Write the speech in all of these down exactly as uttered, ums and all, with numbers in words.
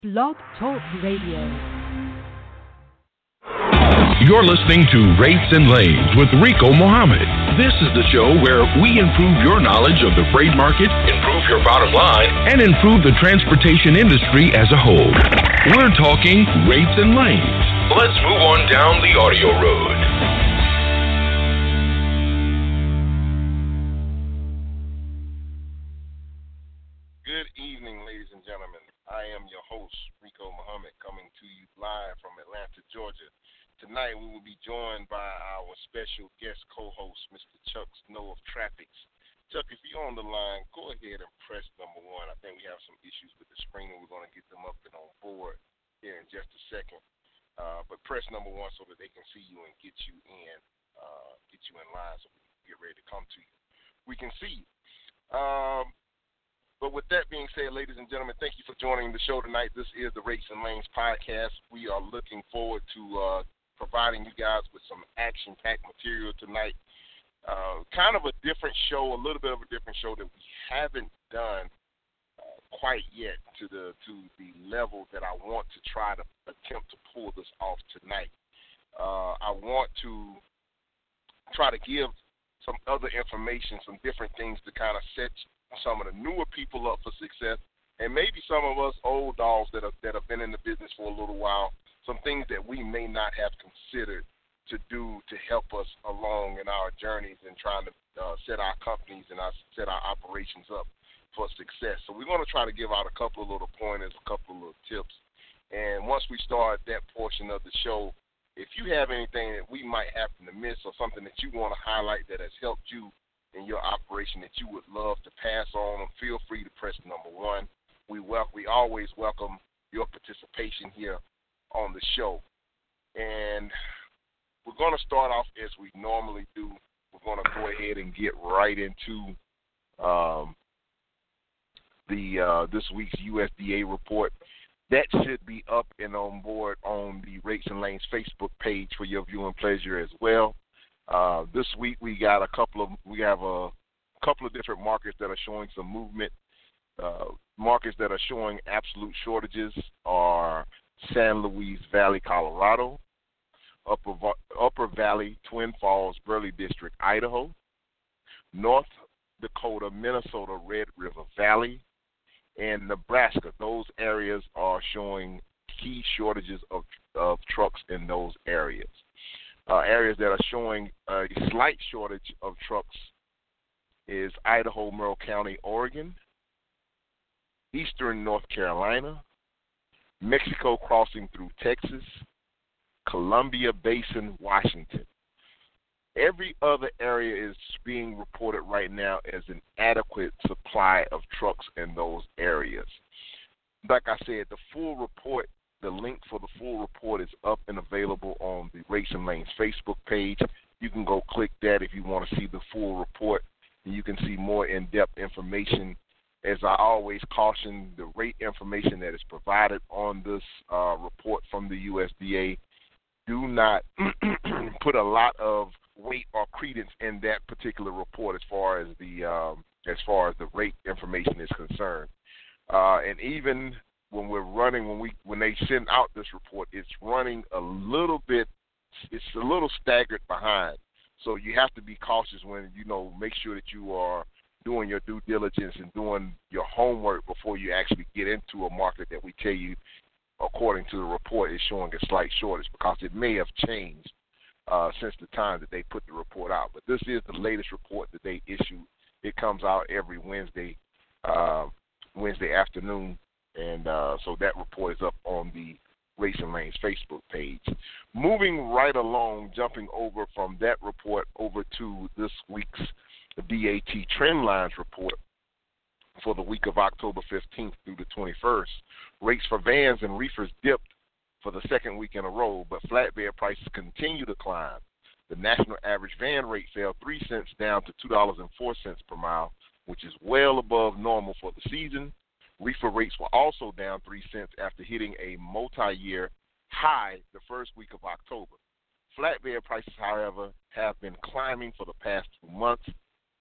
Blog Talk Radio. You're listening to Rates and Lanes with Rico Mohammed. This is the show where we improve your knowledge of the freight market, improve your bottom line, and improve the transportation industry as a whole. We're talking rates and lanes. Let's move on down the audio road. Good evening, ladies and gentlemen. I am your host, Rico Mohammed, coming to you live from Atlanta, Georgia. Tonight, we will be joined by our special guest co-host, Mister Chuck Snow of Traffics. Chuck, if you're on the line, go ahead and press number one. I think we have some issues with the screen, and we're going to get them up and on board here in just a second. Uh, but press number one so that they can see you and get you in, uh, get you in line so we can get ready to come to you. We can see you. Um, But with that being said, ladies and gentlemen, thank you for joining the show tonight. This is the Rates and Lanes podcast. We are looking forward to uh, providing you guys with some action-packed material tonight. Uh, kind of a different show, a little bit of a different show that we haven't done uh, quite yet to the to the level that I want to try to attempt to pull this off tonight. Uh, I want to try to give some other information, some different things to kind of set some of the newer people up for success, and maybe some of us old dogs that have, that have been in the business for a little while, some things that we may not have considered to do to help us along in our journeys and trying to uh, set our companies and our, set our operations up for success. So we're going to try to give out a couple of little pointers, a couple of little tips, and once we start that portion of the show, if you have anything that we might happen to miss or something that you want to highlight that has helped you in your operation that you would love to pass on, feel free to press number one. We wel- we always welcome your participation here on the show. And we're going to start off as we normally do. We're going to go ahead and get right into um, the uh, this week's U S D A report. That should be up and on board on the Rates and Lanes Facebook page for your viewing pleasure as well. Uh, this week we got a couple of we have a couple of different markets that are showing some movement. Uh, markets that are showing absolute shortages are San Luis Valley, Colorado, Upper Upper Valley, Twin Falls, Burley District, Idaho, North Dakota, Minnesota, Red River Valley, and Nebraska. Those areas are showing key shortages of of trucks in those areas. Uh, areas that are showing a slight shortage of trucks is Idaho, Merle County, Oregon, eastern North Carolina, Mexico crossing through Texas, Columbia Basin, Washington. Every other area is being reported right now as an adequate supply of trucks in those areas. Like I said, the full report, the link for the full report is up and available on the Rates and Lanes Facebook page. You can go click that if you want to see the full report, and you can see more in-depth information. As I always caution, the rate information that is provided on this uh, report from the U S D A, do not put a lot of weight or credence in that particular report as far as the um, as far as the rate information is concerned. Uh, and even when we're running, when we when they send out this report, it's running a little bit, it's a little staggered behind. So you have to be cautious when, you know, make sure that you are doing your due diligence and doing your homework before you actually get into a market that we tell you, according to the report, is showing a slight shortage, because it may have changed uh, since the time that they put the report out. But this is the latest report that they issue. It comes out every Wednesday, uh, Wednesday afternoon. And uh, so that report is up on the Rates and Lanes Facebook page. Moving right along, jumping over from that report over to this week's B A T Trend Lines report for the week of October fifteenth through the twenty-first. Rates for vans and reefers dipped for the second week in a row, but flatbed prices continue to climb. The national average van rate fell three cents down to two dollars and four cents per mile, which is well above normal for the season. Reefer rates were also down three cents after hitting a multi-year high the first week of October. Flatbed prices, however, have been climbing for the past two months.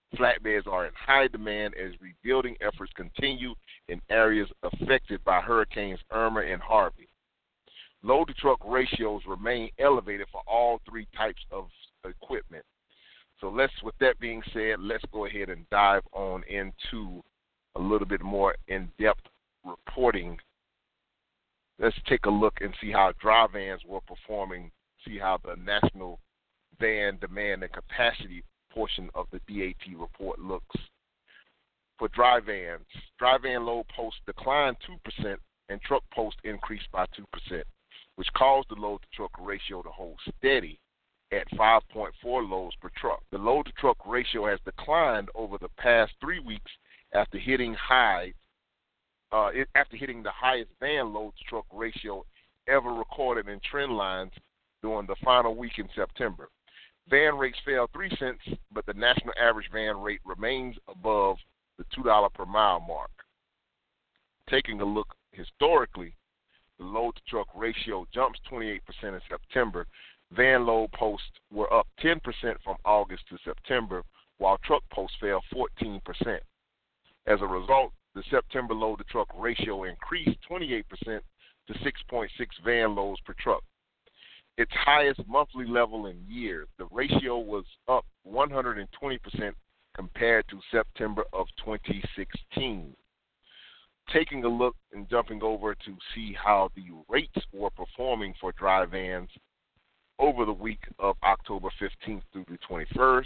Flatbeds are in high demand as rebuilding efforts continue in areas affected by Hurricanes Irma and Harvey. Load-to-truck ratios remain elevated for all three types of equipment. So let's, with that being said, let's go ahead and dive on into a little bit more in-depth reporting. Let's take a look and see how dry vans were performing, see how the national van demand and capacity portion of the D A T report looks. For dry vans, dry van load posts declined two percent and truck posts increased by two percent, which caused the load-to-truck ratio to hold steady at five point four loads per truck. The load-to-truck ratio has declined over the past three weeks after hitting high, uh, it, after hitting the highest van load-to-truck ratio ever recorded in trend lines during the final week in September. Van rates fell three cents, but the national average van rate remains above the two dollars per mile mark. Taking a look historically, the load-to-truck ratio jumps twenty-eight percent in September. Van load posts were up ten percent from August to September, while truck posts fell fourteen percent. As a result, the September load-to-truck ratio increased twenty-eight percent to six point six van loads per truck, its highest monthly level in years. The ratio was up one hundred twenty percent compared to September of twenty sixteen. Taking a look and jumping over to see how the rates were performing for dry vans over the week of October fifteenth through the twenty-first.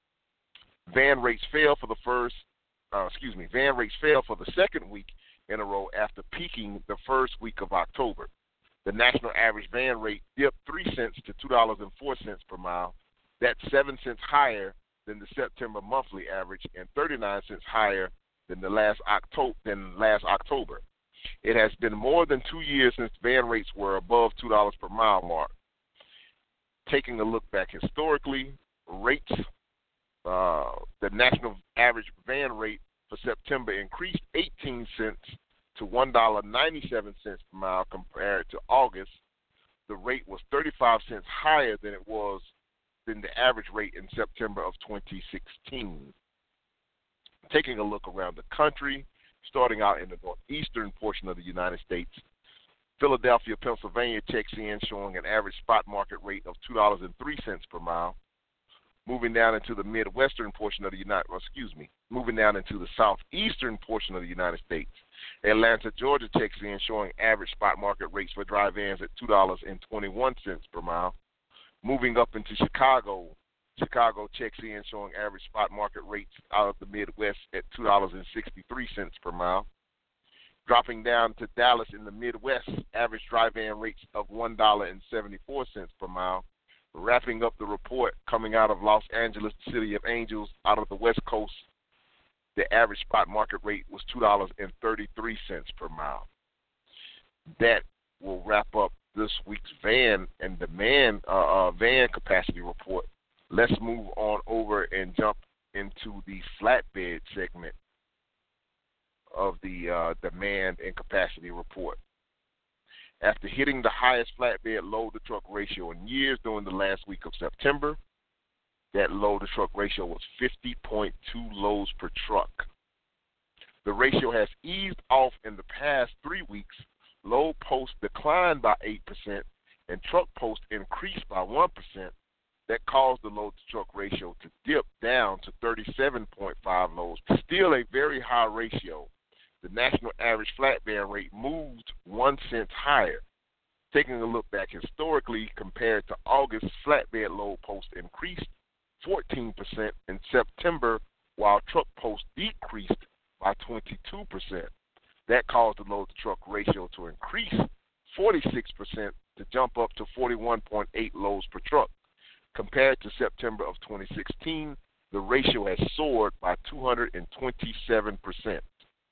Van rates fell for the first, uh, excuse me, van rates fell for the second week in a row after peaking the first week of October. The national average van rate dipped three cents to two dollars and four cents per mile. That's seven cents higher than the September monthly average and thirty-nine cents higher than the last October. Than last October. It has been more than two years since van rates were above two dollars per mile mark. Taking a look back historically, rates, uh, the national average van rate for September increased eighteen cents to one dollar and ninety-seven cents per mile compared to August. The rate was thirty-five cents higher than it was than the average rate in September of twenty sixteen. Taking a look around the country, starting out in the northeastern portion of the United States, Philadelphia, Pennsylvania checks in showing an average spot market rate of two dollars and three cents per mile. Moving down into the midwestern portion of the United, well, excuse me, moving down into the southeastern portion of the United States, Atlanta, Georgia checks in showing average spot market rates for dry vans at two dollars and twenty-one cents per mile. Moving up into Chicago, Chicago checks in showing average spot market rates out of the Midwest at two dollars and sixty-three cents per mile. Dropping down to Dallas in the Midwest, average dry van rates of one dollar and seventy-four cents per mile. Wrapping up the report coming out of Los Angeles, the City of Angels, out of the West Coast, the average spot market rate was two dollars and thirty-three cents per mile. That will wrap up this week's van and demand uh, uh, van capacity report. Let's move on over and jump into the flatbed segment of the uh, demand and capacity report. After hitting the highest flatbed load-to-truck ratio in years during the last week of September, that load-to-truck ratio was fifty point two loads per truck. The ratio has eased off in the past three weeks. Load posts declined by eight percent and truck posts increased by one percent. That caused the load-to-truck ratio to dip down to thirty-seven point five loads. Still a very high ratio. The national average flatbed rate moved one cent higher. Taking a look back historically, compared to August, flatbed load posts increased fourteen percent in September, while truck posts decreased by twenty-two percent. That caused the load-to-truck ratio to increase forty-six percent to jump up to forty-one point eight loads per truck. Compared to September of twenty sixteen, the ratio has soared by two hundred twenty-seven percent.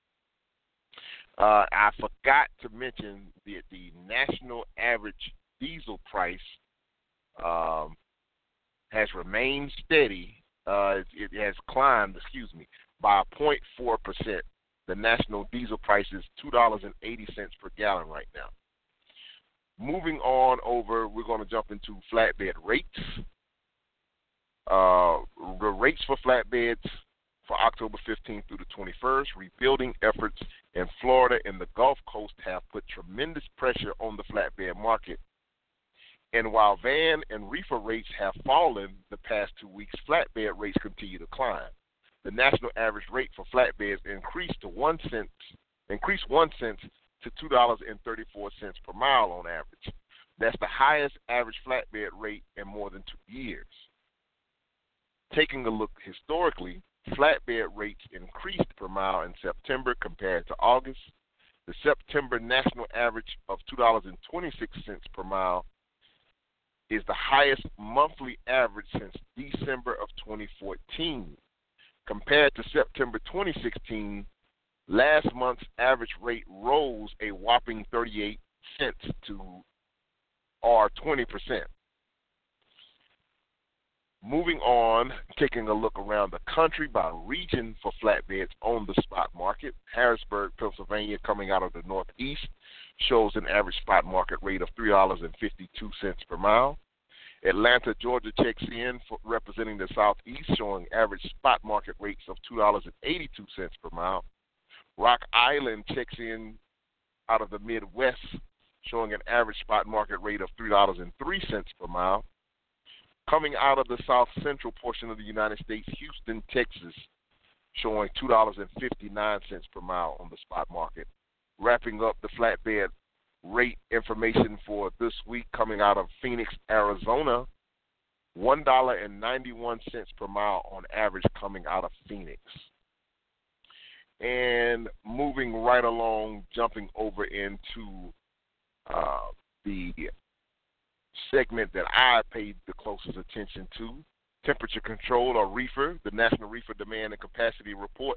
Uh, I forgot to mention that the national average diesel price um, has remained steady. Uh, it, it has climbed, excuse me, by zero point four percent. The national diesel price is two dollars and eighty cents per gallon right now. Moving on over, we're going to jump into flatbed rates. Uh, the rates for flatbeds for October fifteenth through the twenty-first. Rebuilding efforts in Florida and the Gulf Coast have put tremendous pressure on the flatbed market. And while van and reefer rates have fallen the past two weeks, flatbed rates continue to climb. The national average rate for flatbeds increased to one cent, increased one cent to two dollars and thirty-four cents per mile on average. That's the highest average flatbed rate in more than two years. Taking a look historically, flatbed rates increased per mile in September compared to August. The September national average of two dollars and twenty-six cents per mile is the highest monthly average since December of twenty fourteen. Compared to September twenty sixteen, last month's average rate rose a whopping thirty-eight cents to, or twenty percent. Moving on, taking a look around the country by region for flatbeds on the spot market. Harrisburg, Pennsylvania, coming out of the Northeast, shows an average spot market rate of three dollars and fifty-two cents per mile. Atlanta, Georgia checks in for representing the Southeast, showing average spot market rates of two dollars and eighty-two cents per mile. Rock Island checks in out of the Midwest, showing an average spot market rate of three dollars and three cents per mile. Coming out of the south central portion of the United States, Houston, Texas, showing two dollars and fifty-nine cents per mile on the spot market. Wrapping up the flatbed rate information for this week, coming out of Phoenix, Arizona, one dollar and ninety-one cents per mile on average coming out of Phoenix. And moving right along, jumping over into uh, the segment that I paid the closest attention to, temperature control or reefer, the National Reefer Demand and Capacity Report.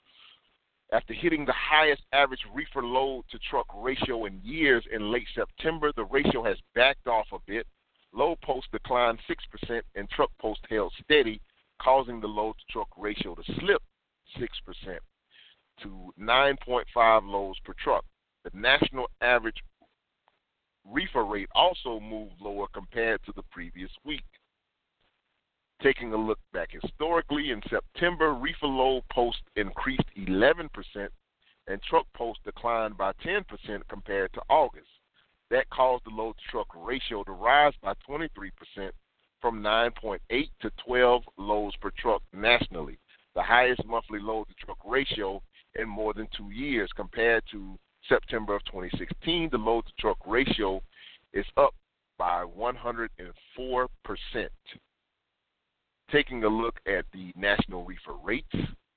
After hitting the highest average reefer load to truck ratio in years in late September, the ratio has backed off a bit. Load post declined six percent and truck post held steady, causing the load to truck ratio to slip six percent to nine point five loads per truck. The national average reefer rate also moved lower compared to the previous week. Taking a look back historically, in September, reefer load post increased eleven percent and truck post declined by ten percent compared to August. That caused the load-to-truck ratio to rise by twenty-three percent from nine point eight to twelve loads per truck nationally, the highest monthly load-to-truck ratio in more than two years. Compared to September of twenty sixteen, the load-to-truck ratio is up by one hundred four percent. Taking a look at the national reefer rates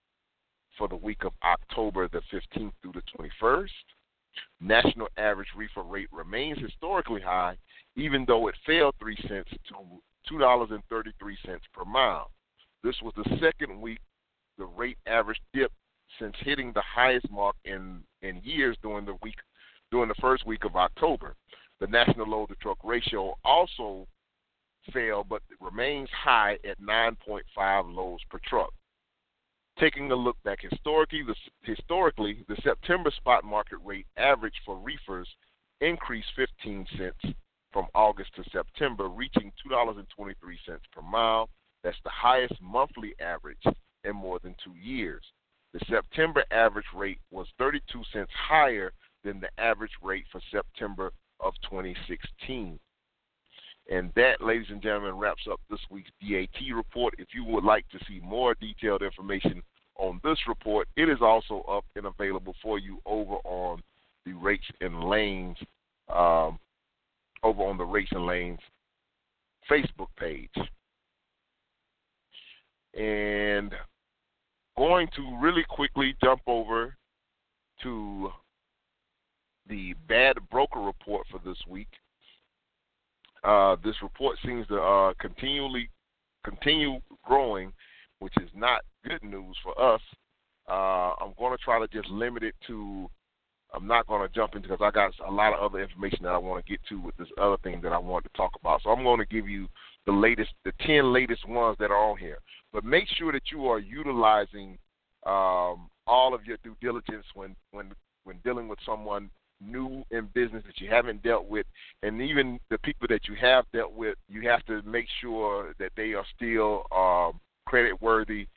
for the week of October the fifteenth through the twenty-first, national average reefer rate remains historically high, even though it fell three cents to two dollars and thirty-three cents per mile. This was the second week the rate average dipped since hitting the highest mark in, in years during the week during the first week of October. The national load-to-truck ratio also fell, but it remains high at nine point five loads per truck. Taking a look back historically, the, historically, the September spot market rate average for reefers increased fifteen cents from August to September, reaching two dollars and twenty-three cents per mile. That's the highest monthly average in more than two years. The September average rate was thirty-two cents higher than the average rate for September of twenty sixteen. And that, ladies and gentlemen, wraps up this week's D A T report. If you would like to see more detailed information on this report, it is also up and available for you over on the Rates and Lanes, um, over on the Rates and Lanes Facebook page. And going to really quickly jump over to the bad broker report for this week. Uh, this report seems to uh, continually continue growing, which is not good news for us. Uh, I'm going to try to just limit it to, I'm not going to jump into, because I got a lot of other information that I want to get to with this other thing that I want to talk about. So I'm going to give you the latest, the ten latest ones that are on here. But make sure that you are utilizing um, all of your due diligence when, when, when dealing with someone new in business that you haven't dealt with, and even the people that you have dealt with, you have to make sure that they are still um, credit worthy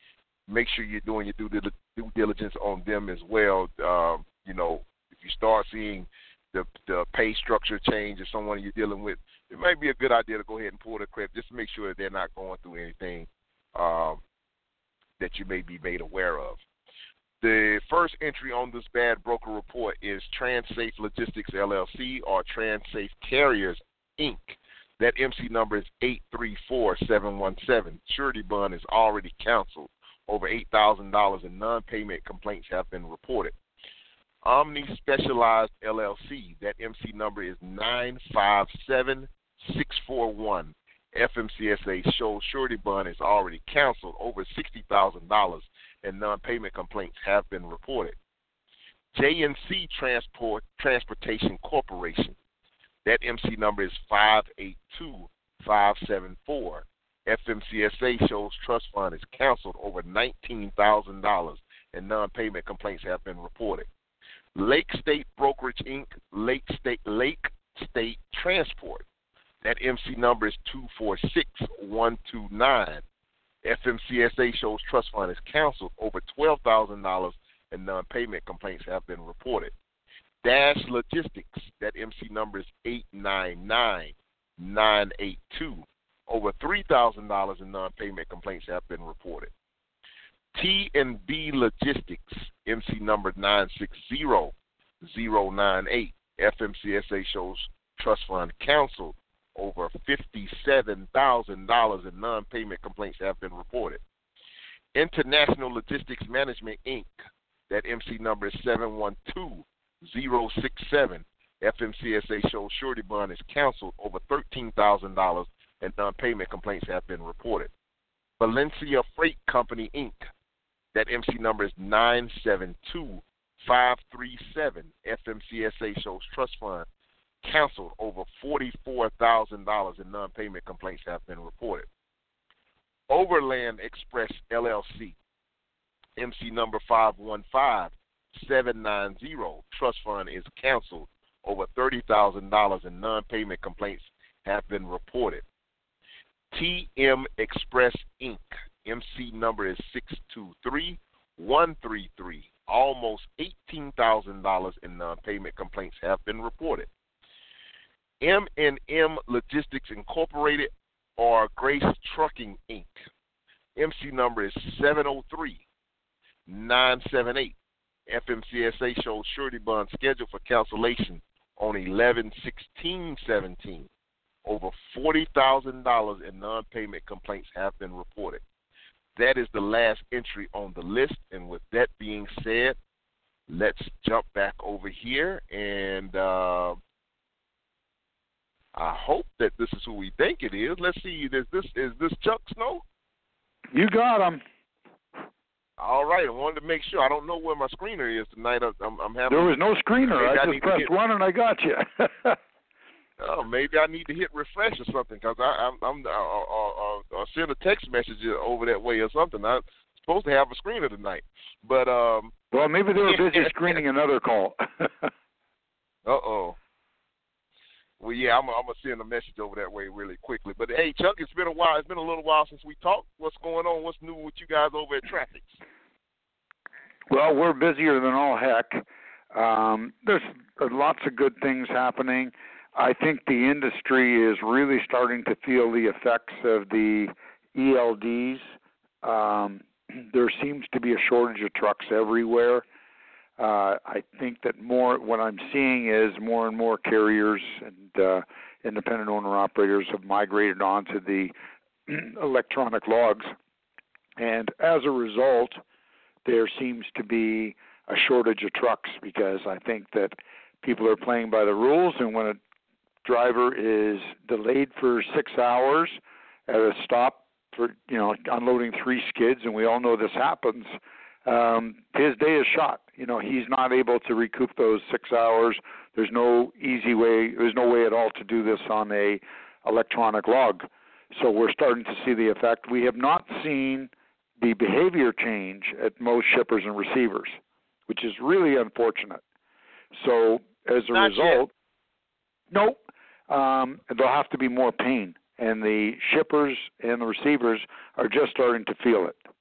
make sure you're doing your due, due diligence on them as well. Uh, you know, if you start seeing the the pay structure change of someone you're dealing with, it might be a good idea to go ahead and pull the credit just to make sure that they're not going through anything um, that you may be made aware of. The first entry on this bad broker report is TransSafe Logistics, L L C, or TransSafe Carriers, Incorporated. That M C number is eight three four seven one seven. Surety bond is already canceled. Over eight thousand dollars in non-payment complaints have been reported. Omni Specialized, L L C, that M C number is nine five seven six four one. F M C S A shows surety bond is already canceled. Over sixty thousand dollars in non-payment complaints have been reported. J N C Transport Transportation Corporation, that M C number is five eight two five seven four. F M C S A shows trust fund is canceled. Over nineteen thousand dollars in non-payment complaints have been reported. Lake State Brokerage, Incorporated, Lake State Lake State Transport, that M C number is two four six one two nine. F M C S A shows trust fund is canceled. Over twelve thousand dollars in non-payment complaints have been reported. Dash Logistics, that M C number is eight nine nine nine eight two. Over three thousand dollars in non-payment complaints have been reported. T and B Logistics, M C number nine six zero zero nine eight. F M C S A shows trust fund canceled. Over fifty-seven thousand dollars in non-payment complaints have been reported. International Logistics Management, Incorporated, that M C number is seven one two zero six seven. F M C S A shows surety bond is canceled. Over thirteen thousand dollars in non-payment complaints have been reported. Valencia Freight Company, Incorporated, that M C number is nine seven two five three seven. F M C S A shows trust fund canceled. Over forty-four thousand dollars in non-payment complaints have been reported. Overland Express, L L C, M C number five one five seven nine zero. Trust fund is canceled. Over thirty thousand dollars in non-payment complaints have been reported. T M Express, Incorporated, M C number is six two three one three three. Almost eighteen thousand dollars in non-payment complaints have been reported. M and M Logistics Incorporated, or Grace Trucking, Incorporated. M C number is seven oh three nine seven eight. F M C S A shows surety bond scheduled for cancellation on eleven sixteen seventeen. Over forty thousand dollars in non-payment complaints have been reported. That is the last entry on the list. And with that being said, let's jump back over here. And uh, I hope that this is who we think it is. Let's see. Is this, is this Chuck Snow? You got him. All right. I wanted to make sure. I don't know where my screener is tonight. I'm, I'm having. There was no screener. I, I just pressed hit, one and I got you. oh, maybe I need to hit refresh or something because I'm, I'm, I'll, I'll send a text message over that way or something. I'm supposed to have a screener tonight, but um. Well, maybe they were busy screening another call. uh oh. Well, yeah, I'm, I'm gonna send a message over that way really quickly. But hey, Chuck, it's been a while. It's been a little while since we talked. What's going on? What's new with you guys over at Traffics? Well, we're busier than all heck. Um, there's lots of good things happening. I think the industry is really starting to feel the effects of the E L Ds. Um, there seems to be a shortage of trucks everywhere. Uh, I think that more, what I'm seeing is more and more carriers and uh, independent owner-operators have migrated onto the electronic logs. And as a result, there seems to be a shortage of trucks because I think that people are playing by the rules, and when a driver is delayed for six hours at a stop for, you know, unloading three skids, and we all know this happens, um, his day is shot. You know, he's not able to recoup those six hours. There's no easy way, there's no way at all to do this on a electronic log. So we're starting to see the effect. We have not seen the behavior change at most shippers and receivers, which is really unfortunate. So as a not result, yet. no, um, there'll have to be more pain. And the shippers and the receivers are just starting to feel it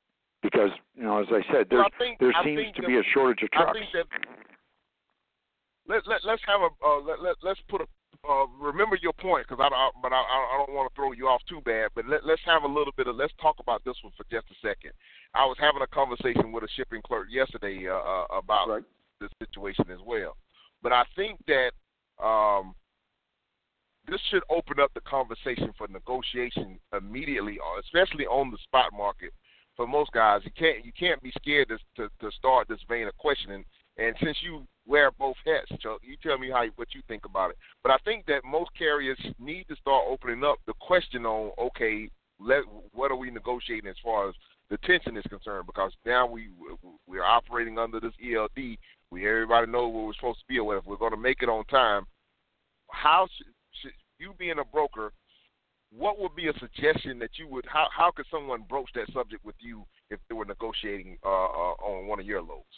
because, you know, as I said, there's, well, I think, there I seems think to that, be a shortage of trucks. I think that let, let, let's have a uh, let, let, let's put a uh, remember your point, because I, I but I, I don't want to throw you off too bad. But let, let's have a little bit of let's talk about this one for just a second. I was having a conversation with a shipping clerk yesterday uh, uh, about right. this situation as well. But I think that um, this should open up the conversation for negotiation immediately, especially on the spot market. For most guys, you can't you can't be scared to to, to start this vein of questioning. And since you wear both hats, Chuck, you tell me how what you think about it. But I think that most carriers need to start opening up the question on, okay, let, what are we negotiating as far as the tension is concerned? Because now we we're operating under this E L D. We everybody knows where we're supposed to be, or if we're going to make it on time. How should, should you, being a broker, what would be a suggestion that you would? How how could someone broach that subject with you if they were negotiating uh, uh, on one of your loads?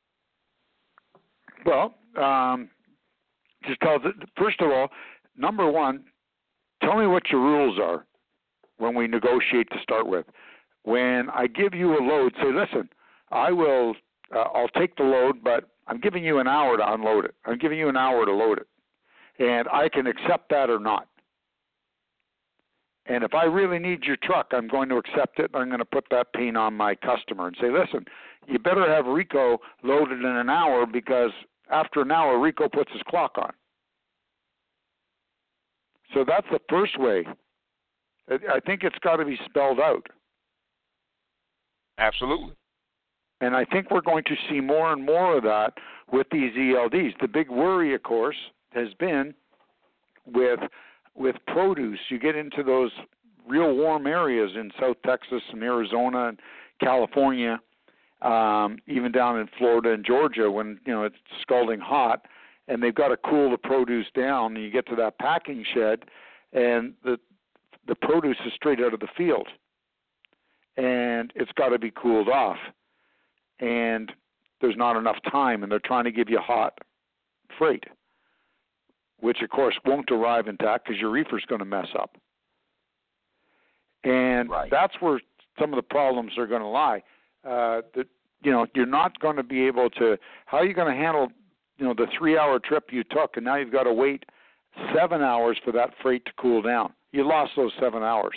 Well, um, just tell the, first of all, number one, tell me what your rules are when we negotiate to start with. When I give you a load, say, listen, I will, uh, I'll take the load, but I'm giving you an hour to unload it. I'm giving you an hour to load it, and I can accept that or not. And if I really need your truck, I'm going to accept it. I'm going to put that pain on my customer and say, listen, you better have Rico loaded in an hour, because after an hour, Rico puts his clock on. So that's the first way. I think it's got to be spelled out. Absolutely. And I think we're going to see more and more of that with these E L Ds. The big worry, of course, has been with with produce. You get into those real warm areas in South Texas and Arizona and California, um, even down in Florida and Georgia when, you know, it's scalding hot, and they've got to cool the produce down, and you get to that packing shed, and the the produce is straight out of the field, and it's got to be cooled off, and there's not enough time, and they're trying to give you hot freight, which, of course, won't arrive intact because your reefer's going to mess up. And right. That's where some of the problems are going to lie. Uh, that, you know, you're not going to be able to, how are you going to handle, you know, the three-hour trip you took, and now you've got to wait seven hours for that freight to cool down? You lost those seven hours.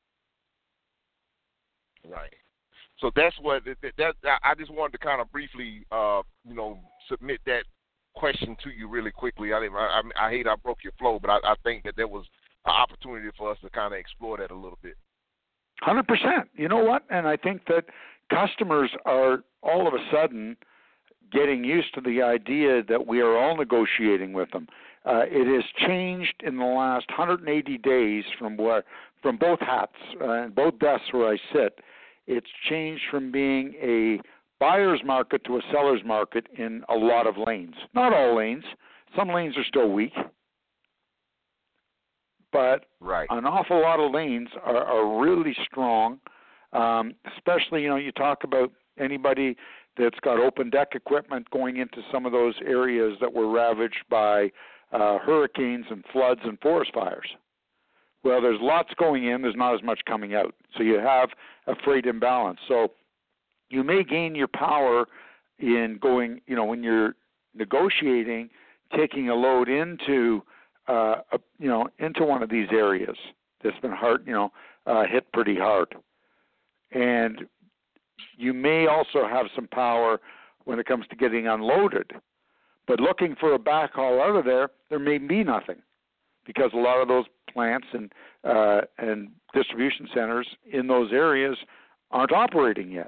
Right. So that's what, that, that I just wanted to kind of briefly, uh, you know, submit that question to you really quickly. I, I, I hate I broke your flow, but I, I think that there was an opportunity for us to kind of explore that a little bit. one hundred percent. You know what? And I think that customers are all of a sudden getting used to the idea that we are all negotiating with them. Uh, it has changed in the last one hundred eighty days from where, from both hats uh, and both desks where I sit. It's changed from being a buyer's market to a seller's market in a lot of lanes. Not all lanes. Some lanes are still weak. But right. an awful lot of lanes are, are really strong, um, especially, you know, you talk about anybody that's got open deck equipment going into some of those areas that were ravaged by uh, hurricanes and floods and forest fires. Well, there's lots going in, there's not as much coming out. So you have a freight imbalance. So you may gain your power in going, you know, when you're negotiating, taking a load into, uh, a, you know, into one of these areas that's been hard, you know, uh, hit pretty hard. And you may also have some power when it comes to getting unloaded. But looking for a backhaul out of there, there may be nothing, because a lot of those plants and uh, and distribution centers in those areas aren't operating yet.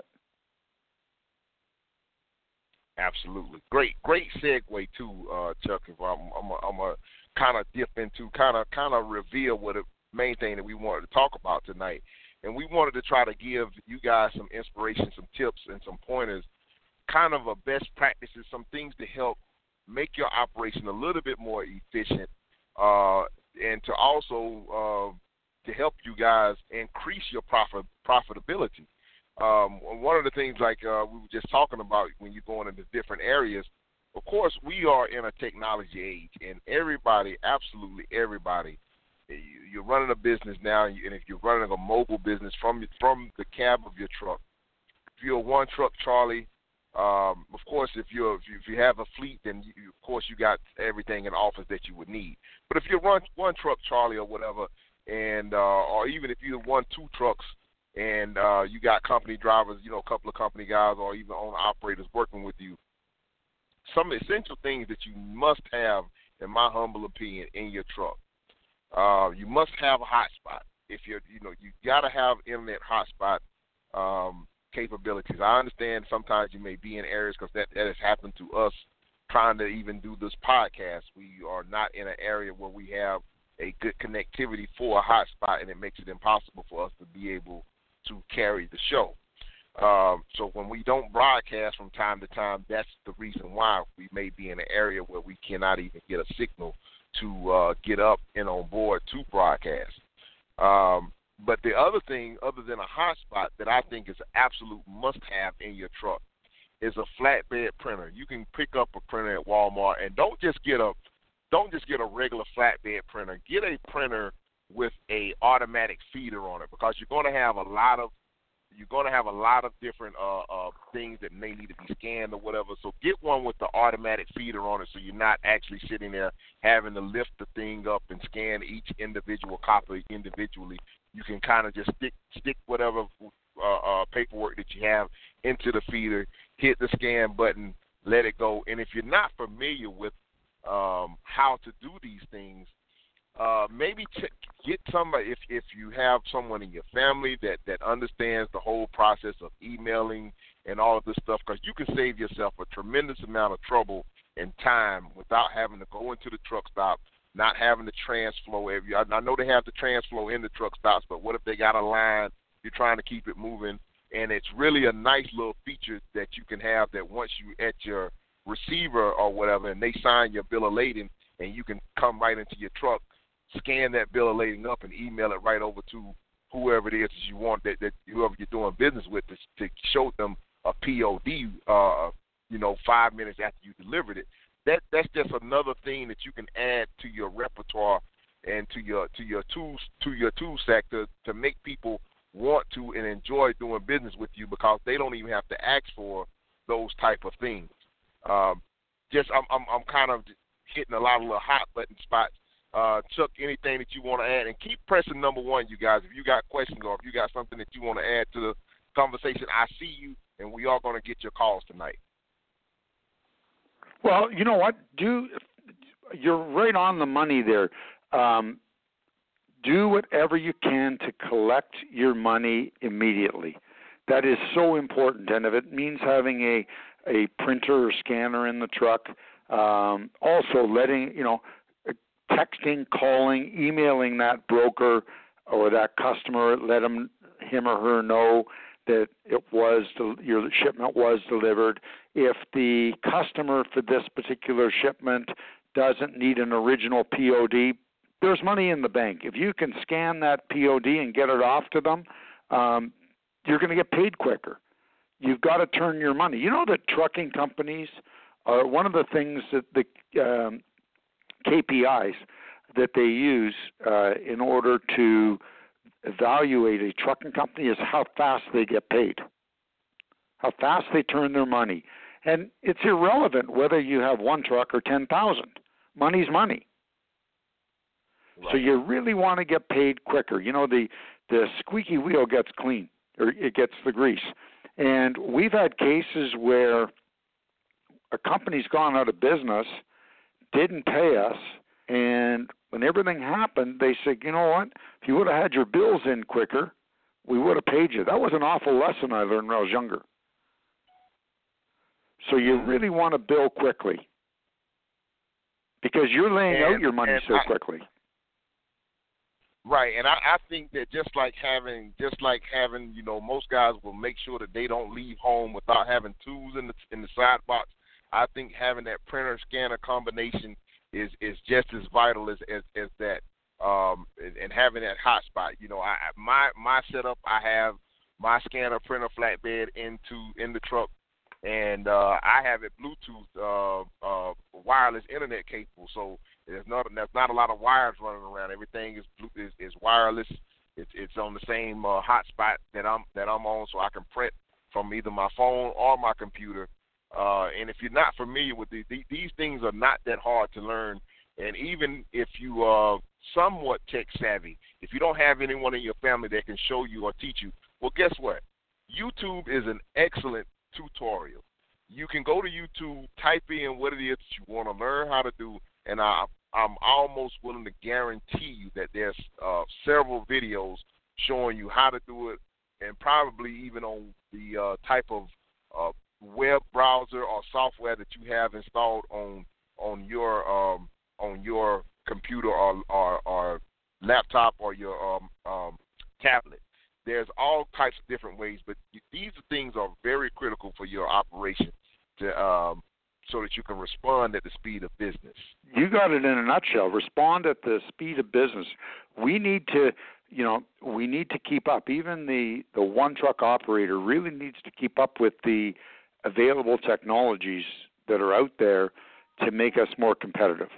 Absolutely, great, great segue too, uh, Chuck. If I'm, I'm, I'm gonna kind of dip into, kind of, kind of reveal what the main thing that we wanted to talk about tonight, and we wanted to try to give you guys some inspiration, some tips, and some pointers, kind of a best practices, some things to help make your operation a little bit more efficient, uh, and to also uh, to help you guys increase your profit profitability. Um, one of the things, like uh, we were just talking about, when you're going into different areas, of course, we are in a technology age, and everybody, absolutely everybody, you're running a business now, and if you're running a mobile business from from the cab of your truck, if you're one truck Charlie, um, of course, if you're if you, if you have a fleet, then you, of course you got everything in office that you would need. But if you're one one truck Charlie or whatever, and uh, or even if you're one two trucks and uh, you got company drivers, you know, a couple of company guys or even owner operators working with you, some essential things that you must have, in my humble opinion, in your truck. Uh, you must have a hotspot. If you're, you know, you got to have internet hotspot um, capabilities. I understand sometimes you may be in areas because that, that has happened to us trying to even do this podcast. We are not in an area where we have a good connectivity for a hotspot, and it makes it impossible for us to be able to carry the show. Um, so when we don't broadcast from time to time, that's the reason why we may be in an area where we cannot even get a signal to uh, get up and on board to broadcast. Um, but the other thing, other than a hotspot, that I think is an absolute must-have in your truck is a flatbed printer. You can pick up a printer at Walmart, and don't just get a don't just get a regular flatbed printer. Get a printer with a automatic feeder on it, because you're going to have a lot of You're going to have a lot of different uh, uh, things that may need to be scanned or whatever. So get one with the automatic feeder on it, so you're not actually sitting there having to lift the thing up and scan each individual copy individually. You can kind of just stick stick whatever uh, uh, paperwork that you have into the feeder, hit the scan button, let it go. And if you're not familiar with um, how to do these things, Uh, maybe t- get somebody, if if you have someone in your family that, that understands the whole process of emailing and all of this stuff, because you can save yourself a tremendous amount of trouble and time without having to go into the truck stop, not having to transflow every. I, I know they have the transflow in the truck stops, but what if they got a line, you're trying to keep it moving, and it's really a nice little feature that you can have that once you at your receiver or whatever, and they sign your bill of lading, and you can come right into your truck, scan that bill of lading up, and email it right over to whoever it is that you want, that, that whoever you're doing business with, to, to show them a P O D, uh, you know, five minutes after you delivered it. That that's just another thing that you can add to your repertoire and to your to your tools to your tool stack to, to make people want to and enjoy doing business with you, because they don't even have to ask for those type of things. Um, just I'm I'm I'm kind of hitting a lot of little hot button spots. Uh, Chuck, anything that you want to add? And keep pressing number one, you guys. If you got questions or if you got something that you want to add to the conversation, I see you, and we are going to get your calls tonight. Well, you know what? Do you're right on the money there. Um, do whatever you can to collect your money immediately. That is so important. And if it means having a, a printer or scanner in the truck, um, also letting, you know, texting, calling, emailing that broker or that customer, let him, him or her know that it was your shipment was delivered. If the customer for this particular shipment doesn't need an original P O D, there's money in the bank. If you can scan that P O D and get it off to them, um, you're going to get paid quicker. You've got to turn your money. You know that trucking companies are one of the things that the um, K P Is that they use uh, in order to evaluate a trucking company is how fast they get paid, how fast they turn their money. And it's irrelevant whether you have one truck or ten thousand. Money's money. Right. So you really want to get paid quicker. You know, the, the squeaky wheel gets clean, or it gets the grease. And we've had cases where a company's gone out of business, didn't pay us, and when everything happened, they said, you know what, if you would have had your bills in quicker, we would have paid you. That was an awful lesson I learned when I was younger. So you really want to bill quickly because you're laying and, out your money so I, quickly. Right, and I, I think that just like having, just like having, you know, most guys will make sure that they don't leave home without having tools in the in the side box. I think having that printer scanner combination is, is just as vital as as, as that, um, and, and having that hotspot. You know, I my my setup, I have my scanner printer flatbed into in the truck, and uh, I have it Bluetooth uh, uh, wireless internet capable. So there's not there's not a lot of wires running around. Everything is is, is wireless. It's it's on the same uh, hotspot that I'm that I'm on, so I can print from either my phone or my computer. Uh, and if you're not familiar with these, these things are not that hard to learn. And even if you are somewhat tech savvy, if you don't have anyone in your family that can show you or teach you, well, guess what? YouTube is an excellent tutorial. You can go to YouTube, type in what it is that you want to learn how to do, and I, I'm almost willing to guarantee you that there's uh, several videos showing you how to do it, and probably even on the uh, type of uh, web browser or software that you have installed on on your um, on your computer or, or, or laptop or your um, um, tablet. There's all types of different ways, but these things are very critical for your operation to um, so that you can respond at the speed of business. You got it in a nutshell. Respond at the speed of business. We need to, you know, we need to keep up. Even the, the one truck operator really needs to keep up with the available technologies that are out there to make us more competitive.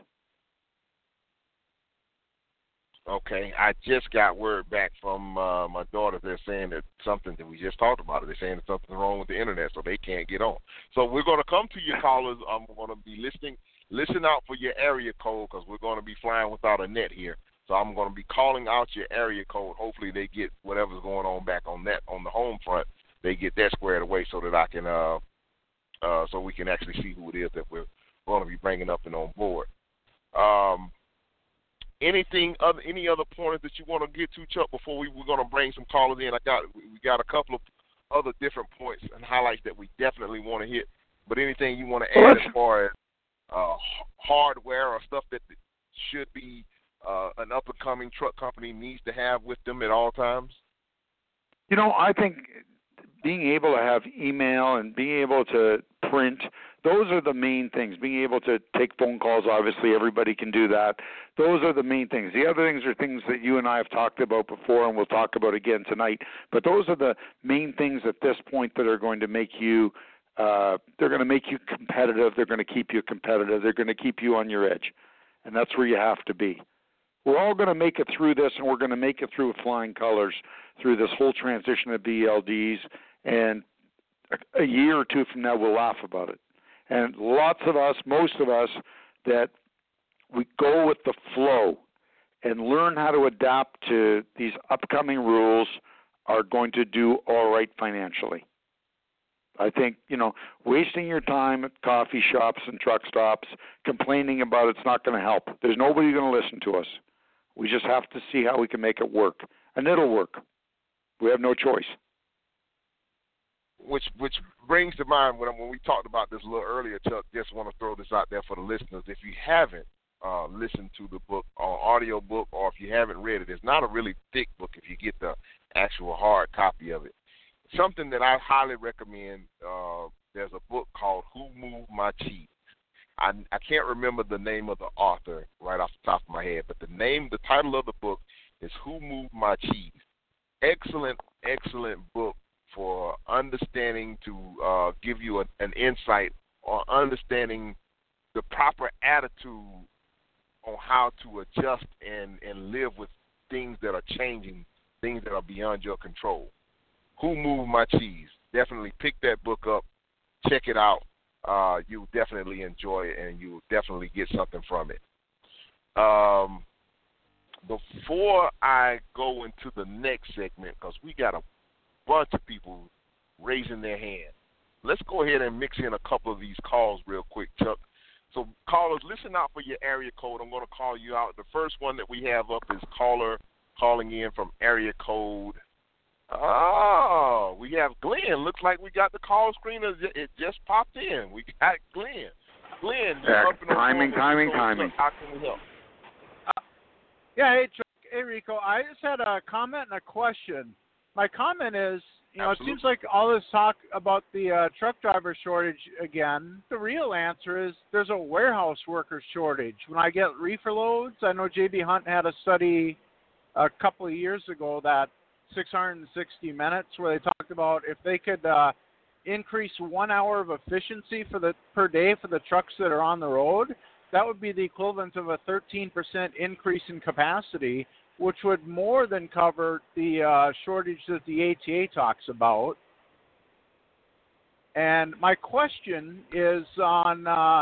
Okay, I just got word back from uh, my daughter. They're saying that something that we just talked about. They're saying there's something wrong with the internet, so they can't get on. So we're going to come to your callers. I'm going to be listening. Listen out for your area code because we're going to be flying without a net here. So I'm going to be calling out your area code. Hopefully they get whatever's going on back on that on the home front. They get that squared away so that I can uh, uh, so we can actually see who it is that we're going to be bringing up and on board. Um, Anything other, any other pointers that you want to get to, Chuck, before we, we're going to bring some callers in? I got we got a couple of other different points and highlights that we definitely want to hit. But anything you want to add as far as uh, hardware or stuff that should be uh, an up-and-coming truck company needs to have with them at all times? You know, I think being able to have email and being able to print, those are the main things. Being able to take phone calls, obviously everybody can do that. Those are the main things. The other things are things that you and I have talked about before and we'll talk about again tonight. But those are the main things at this point that are going to make you, uh, they're going to make you competitive. They're going to keep you competitive. They're going to keep you on your edge. And that's where you have to be. We're all going to make it through this, and we're going to make it through with flying colors through this whole transition to B L Ds. And a year or two from now, we'll laugh about it. And lots of us, most of us, that we go with the flow and learn how to adapt to these upcoming rules are going to do all right financially. I think, you know, wasting your time at coffee shops and truck stops, complaining about it's not going to help. There's nobody going to listen to us. We just have to see how we can make it work. And it'll work. We have no choice. Which which brings to mind when when we talked about this a little earlier, Chuck, just want to throw this out there for the listeners. If you haven't uh, listened to the book or audio book, or if you haven't read it, it's not a really thick book if you get the actual hard copy of it. Something that I highly recommend, uh, there's a book called Who Moved My Cheese. I, I can't remember the name of the author right off the top of my head, but the name, the title of the book is Who Moved My Cheese. Excellent, excellent book for understanding to uh, give you a, an insight on understanding the proper attitude on how to adjust and, and live with things that are changing, things that are beyond your control. Who Moved My Cheese? Definitely pick that book up, check it out. Uh, you'll definitely enjoy it, and you'll definitely get something from it. Um, before I go into the next segment, because we got a bunch of people raising their hand, let's go ahead and mix in a couple of these calls real quick, Chuck. So, callers, listen out for your area code. I'm going to call you out. The first one that we have up is caller calling in from area code. Oh, we have Glenn. Looks like we got the call screener. It just popped in. We got Glenn. Glenn, you're yeah, up in the timing, timing, so, timing. How can we help? Uh, yeah, hey, Chuck. Hey, Rico. I just had a comment and a question. My comment is, you know, Absolutely. It seems like all this talk about the uh, truck driver shortage again. The real answer is there's a warehouse worker shortage. When I get reefer loads, I know J B Hunt had a study a couple of years ago that six hundred sixty minutes where they talked about if they could uh, increase one hour of efficiency for the per day for the trucks that are on the road, that would be the equivalent of a thirteen percent increase in capacity, which would more than cover the uh, shortage that the A T A talks about. And my question is on uh,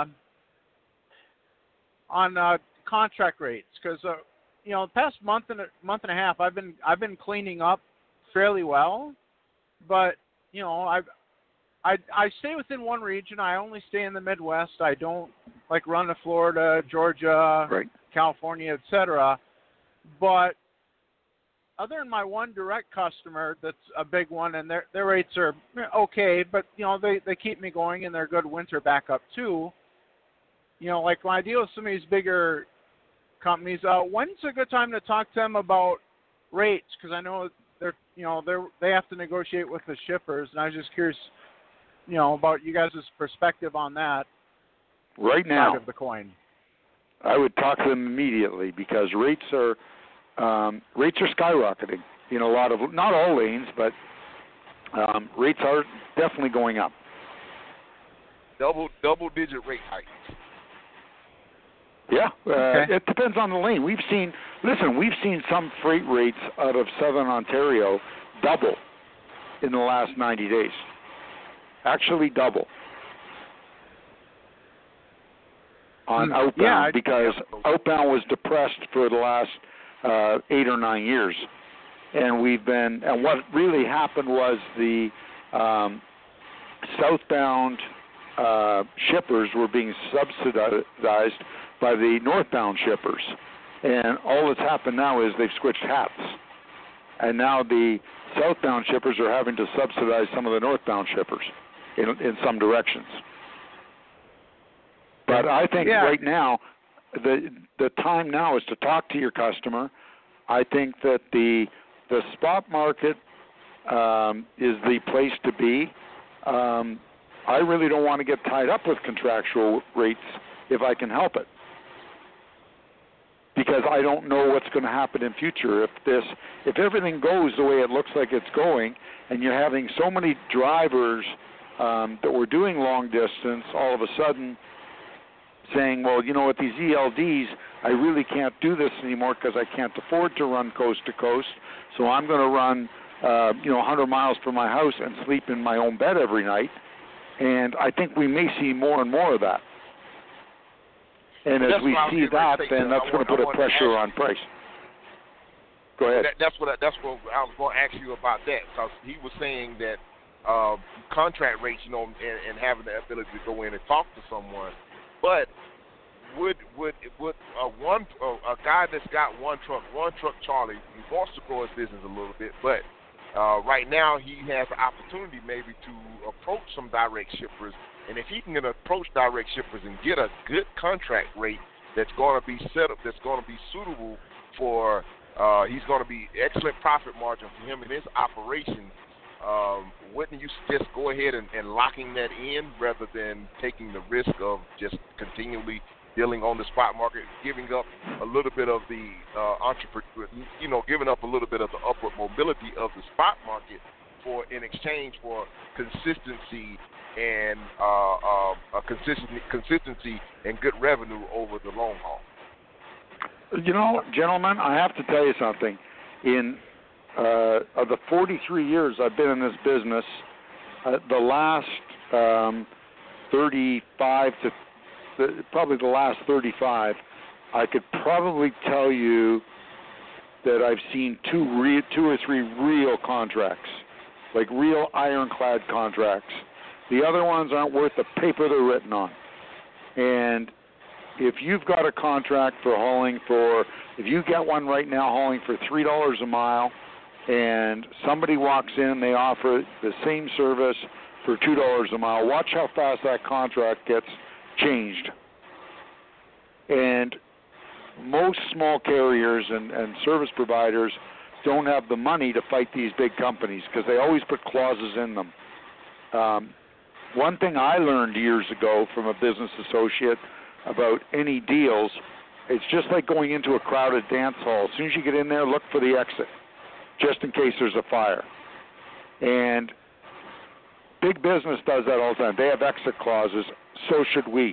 on uh, contract rates, because uh, you know, the past month and a month and a half, I've been I've been cleaning up fairly well, but you know, I've I I stay within one region. I only stay in the Midwest. I don't like run to Florida, Georgia, Right. California, et cetera. But other than my one direct customer, that's a big one, and their their rates are okay, but you know, they they keep me going, and they're good winter backup too. You know, like when I deal with some of these bigger companies, uh, when's a good time to talk to them about rates? Because I know they're, you know, they're they have to negotiate with the shippers, and I was just curious, you know, about you guys' perspective on that. Right now, side of the coin. I would talk to them immediately because rates are um, rates are skyrocketing. You know, a lot of not all lanes, but um, rates are definitely going up. Double double digit rate hikes. Yeah, uh, Okay. it depends on the lane. We've seen, listen, we've seen some freight rates out of Southern Ontario double in the last ninety days. Actually double on Hmm. outbound Yeah, I- because outbound was depressed for the last uh, eight or nine years. And we've been, and what really happened was the um, southbound uh, shippers were being subsidized by the northbound shippers. And all that's happened now is they've switched hats. And now the southbound shippers are having to subsidize some of the northbound shippers in, in some directions. But I think Yeah. right now, the the time now is to talk to your customer. I think that the the spot market um, is the place to be. Um, I really don't want to get tied up with contractual rates if I can help it, because I don't know what's going to happen in future. If this, if everything goes the way it looks like it's going, and you're having so many drivers um, that were doing long distance all of a sudden saying, well, you know what, these E L Ds, I really can't do this anymore because I can't afford to run coast to coast, so I'm going to run, uh, you know, one hundred miles from my house and sleep in my own bed every night. And I think we may see more and more of that. And as That's we what I was see getting that, ready to say, then Jeff. that's I going to want- put I a wanted to pressure ask on price. Go ahead. That, that's what I, that's what I was going to ask you about that, because he was saying that uh, contract rates, you know, and, and having the ability to go in and talk to someone, but would would would a one a, a guy that's got one truck, one truck Charlie, he wants to grow his business a little bit, but uh, right now he has the opportunity maybe to approach some direct shippers, and if he can approach direct shippers and get a good contract rate that's going to be set up, that's going to be suitable for, uh, he's going to be excellent profit margin for him in his operation. Um, wouldn't you just go ahead and, and locking that in rather than taking the risk of just continually dealing on the spot market, giving up a little bit of the uh, entrepreneur, you know, giving up a little bit of the upward mobility of the spot market for in exchange for consistency and uh, uh, a consistency, consistency and good revenue over the long haul? You know, gentlemen, I have to tell you something. In uh, of the forty-three years I've been in this business, uh, the last um, thirty-five to the, probably the last thirty-five, I could probably tell you that I've seen two, re- two or three real contracts, like real ironclad contracts. The other ones aren't worth the paper they're written on. And if you've got a contract for hauling for, if you get one right now hauling for three dollars a mile, and somebody walks in, they offer the same service for two dollars a mile, watch how fast that contract gets changed. And most small carriers and, and service providers don't have the money to fight these big companies because they always put clauses in them. Um, one thing I learned years ago from a business associate about any deals, it's just like going into a crowded dance hall. As soon as you get in there, look for the exit, just in case there's a fire. And big business does that all the time. They have exit clauses. So should we.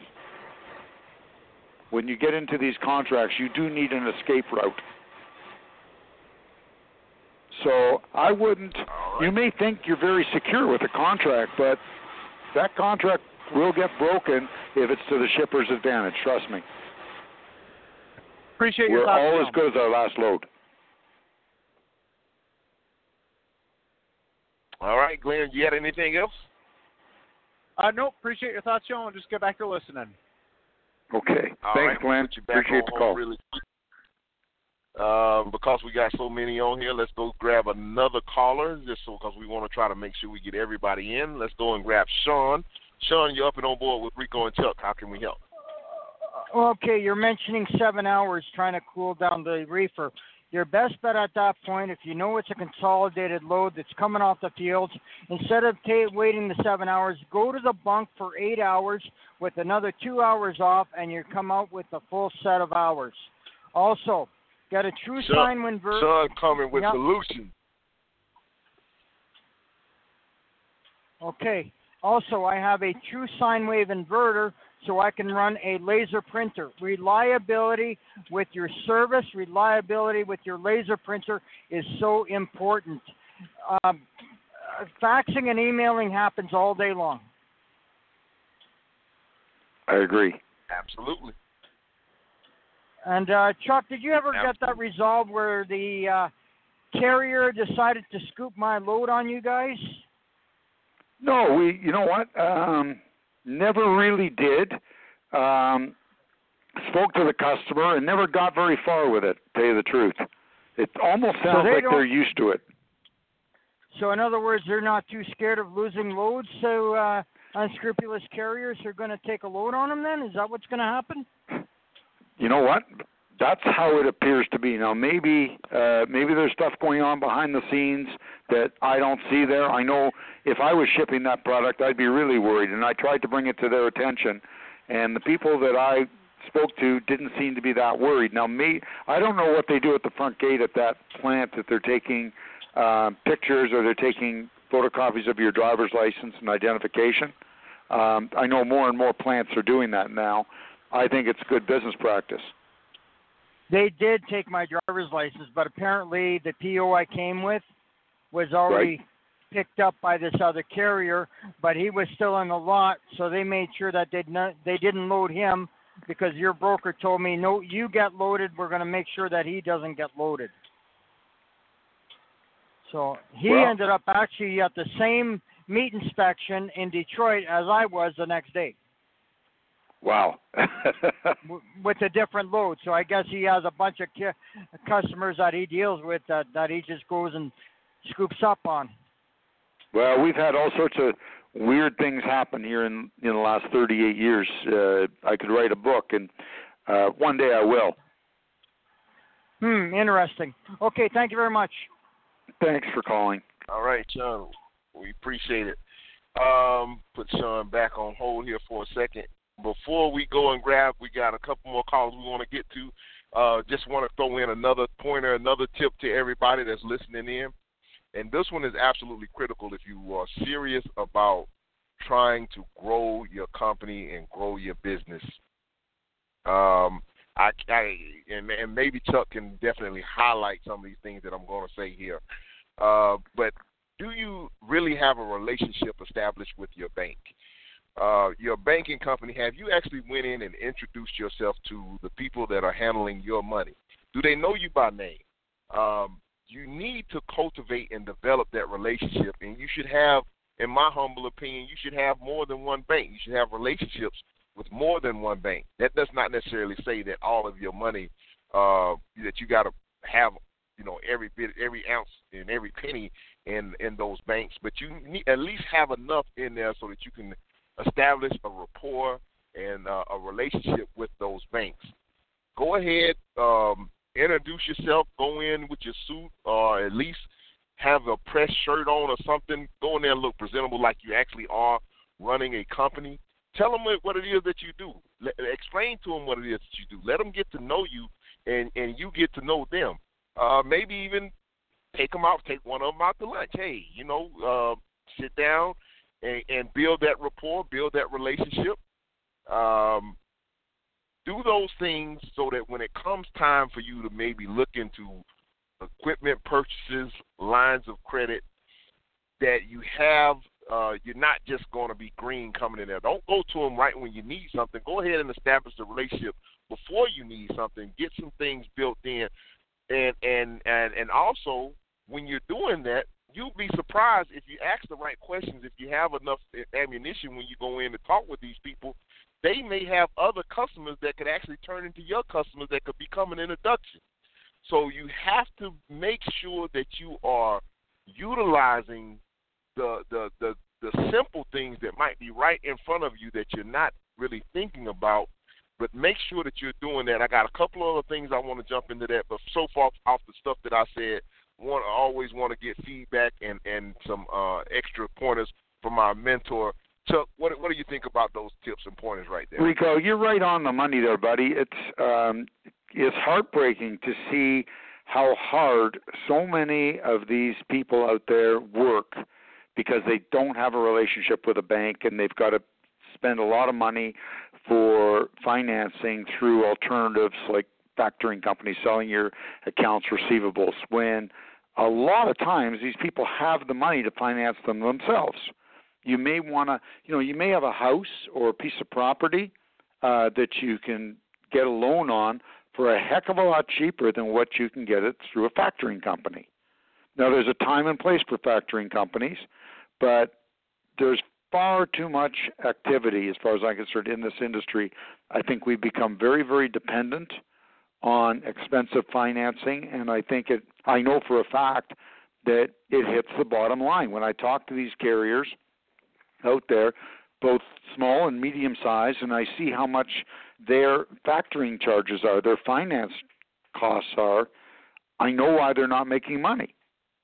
When you get into these contracts, you do need an escape route. So I wouldn't, All right. you may think you're very secure with a contract, but that contract will get broken if it's to the shipper's advantage. Trust me. Appreciate your We're thoughts. all John. as good as our last load. All right, Glenn, you got anything else? Uh, no, appreciate your thoughts, John. I'll just get back to listening. Okay. All Thanks, right, Glenn. put you back Appreciate on the hold call. Really quick. Um, because we got so many on here, let's go grab another caller, just so because we want to try to make sure we get everybody in. Let's go and grab Sean. Sean, you're up and on board with Rico and Chuck. How can we help? Okay, you're mentioning seven hours trying to cool down the reefer. Your best bet at that point, if you know it's a consolidated load that's coming off the fields, instead of ta- waiting the seven hours, go to the bunk for eight hours with another two hours off, and you come out with a full set of hours. Also, get a true Sean, sine wave inverter. Sean coming with Yep. solution. Okay. Also, I have a true sine wave inverter, so I can run a laser printer. Reliability with your service, reliability with your laser printer is so important. Um, faxing and emailing happens all day long. I agree. Absolutely. And uh, Chuck, did you ever Absolutely. get that resolved where the uh, carrier decided to scoop my load on you guys? No, we. You know what? Um, never really did. Um, spoke to the customer and never got very far with it. To tell you the truth, it almost So sounds they like don't- they're used to it. So in other words, they're not too scared of losing loads, so uh, unscrupulous carriers are going to take a load on them then? Is that what's going to happen? You know what? That's how it appears to be. Now, maybe uh, maybe there's stuff going on behind the scenes that I don't see there. I know if I was shipping that product, I'd be really worried, and I tried to bring it to their attention. And the people that I spoke to didn't seem to be that worried. Now, me, I don't know what they do at the front gate at that plant, if they're taking uh, pictures or they're taking photocopies of your driver's license and identification. Um, I know more and more plants are doing that now. I think it's good business practice. They did take my driver's license, but apparently the P O I came with was already Right. picked up by this other carrier, but he was still in the lot, so they made sure that they not, they didn't load him because your broker told me, no, you get loaded. We're going to make sure that he doesn't get loaded. So he Well- ended up actually at the same meat inspection in Detroit as I was the next day. Wow. w- with a different load. So I guess he has a bunch of cu- customers that he deals with that, that he just goes and scoops up on. Well, we've had all sorts of weird things happen here in, in the last thirty-eight years. Uh, I could write a book, and uh, one day I will. Hmm, interesting. Okay, thank you very much. Thanks for calling. All right, Sean, we appreciate it. Um, put Sean back on hold here for a second. Before we go and grab, we got a couple more calls we want to get to. Uh, just want to throw in another pointer, another tip to everybody that's listening in. And this one is absolutely critical if you are serious about trying to grow your company and grow your business. Um, I, I and, and maybe Chuck can definitely highlight some of these things that I'm going to say here. Uh, but do you really have a relationship established with your bank? Uh, your banking company, have you actually went in and introduced yourself to the people that are handling your money? Do they know you by name? Um, you need to cultivate and develop that relationship, and you should have, in my humble opinion, you should have more than one bank. You should have relationships with more than one bank. That does not necessarily say that all of your money, uh, that you got to have, you know, every bit, every ounce and every penny in, in those banks, but you need at least have enough in there so that you can establish a rapport and uh, a relationship with those banks. Go ahead, um, introduce yourself, go in with your suit or at least have a press shirt on or something. Go in there and look presentable like you actually are running a company. Tell them what it is that you do. Let, explain to them what it is that you do. Let them get to know you and, and you get to know them. Uh, maybe even take them out, take one of them out to lunch. Hey, you know, uh, sit down, And, and build that rapport, build that relationship. Um, do those things so that when it comes time for you to maybe look into equipment purchases, lines of credit, that you have uh, you're not just going to be green coming in there. Don't go to them right when you need something. Go ahead and establish the relationship before you need something. Get some things built in, and and and, and also when you're doing that, you'll be surprised if you ask the right questions. If you have enough ammunition when you go in to talk with these people, they may have other customers that could actually turn into your customers that could become an introduction. So you have to make sure that you are utilizing the the the, the simple things that might be right in front of you that you're not really thinking about, but make sure that you're doing that. I got a couple of other things I want to jump into that, but so far off the stuff that I said, want always want to get feedback and, and some uh, extra pointers from our mentor. Chuck, what what do you think about those tips and pointers right there? Rico, you're right on the money there, buddy. It's um, it's heartbreaking to see how hard so many of these people out there work because they don't have a relationship with a bank and they've got to spend a lot of money for financing through alternatives like factoring companies, selling your accounts receivables, when a lot of times these people have the money to finance them themselves. You may want to, you know, you may have a house or a piece of property uh, that you can get a loan on for a heck of a lot cheaper than what you can get it through a factoring company. Now, there's a time and place for factoring companies, but there's far too much activity, as far as I'm concerned, in this industry. I think we've become very, very dependent on expensive financing, and I think it, I know for a fact that it hits the bottom line. When I talk to these carriers out there, both small and medium size, and I see how much their factoring charges are, their finance costs are, I know why they're not making money.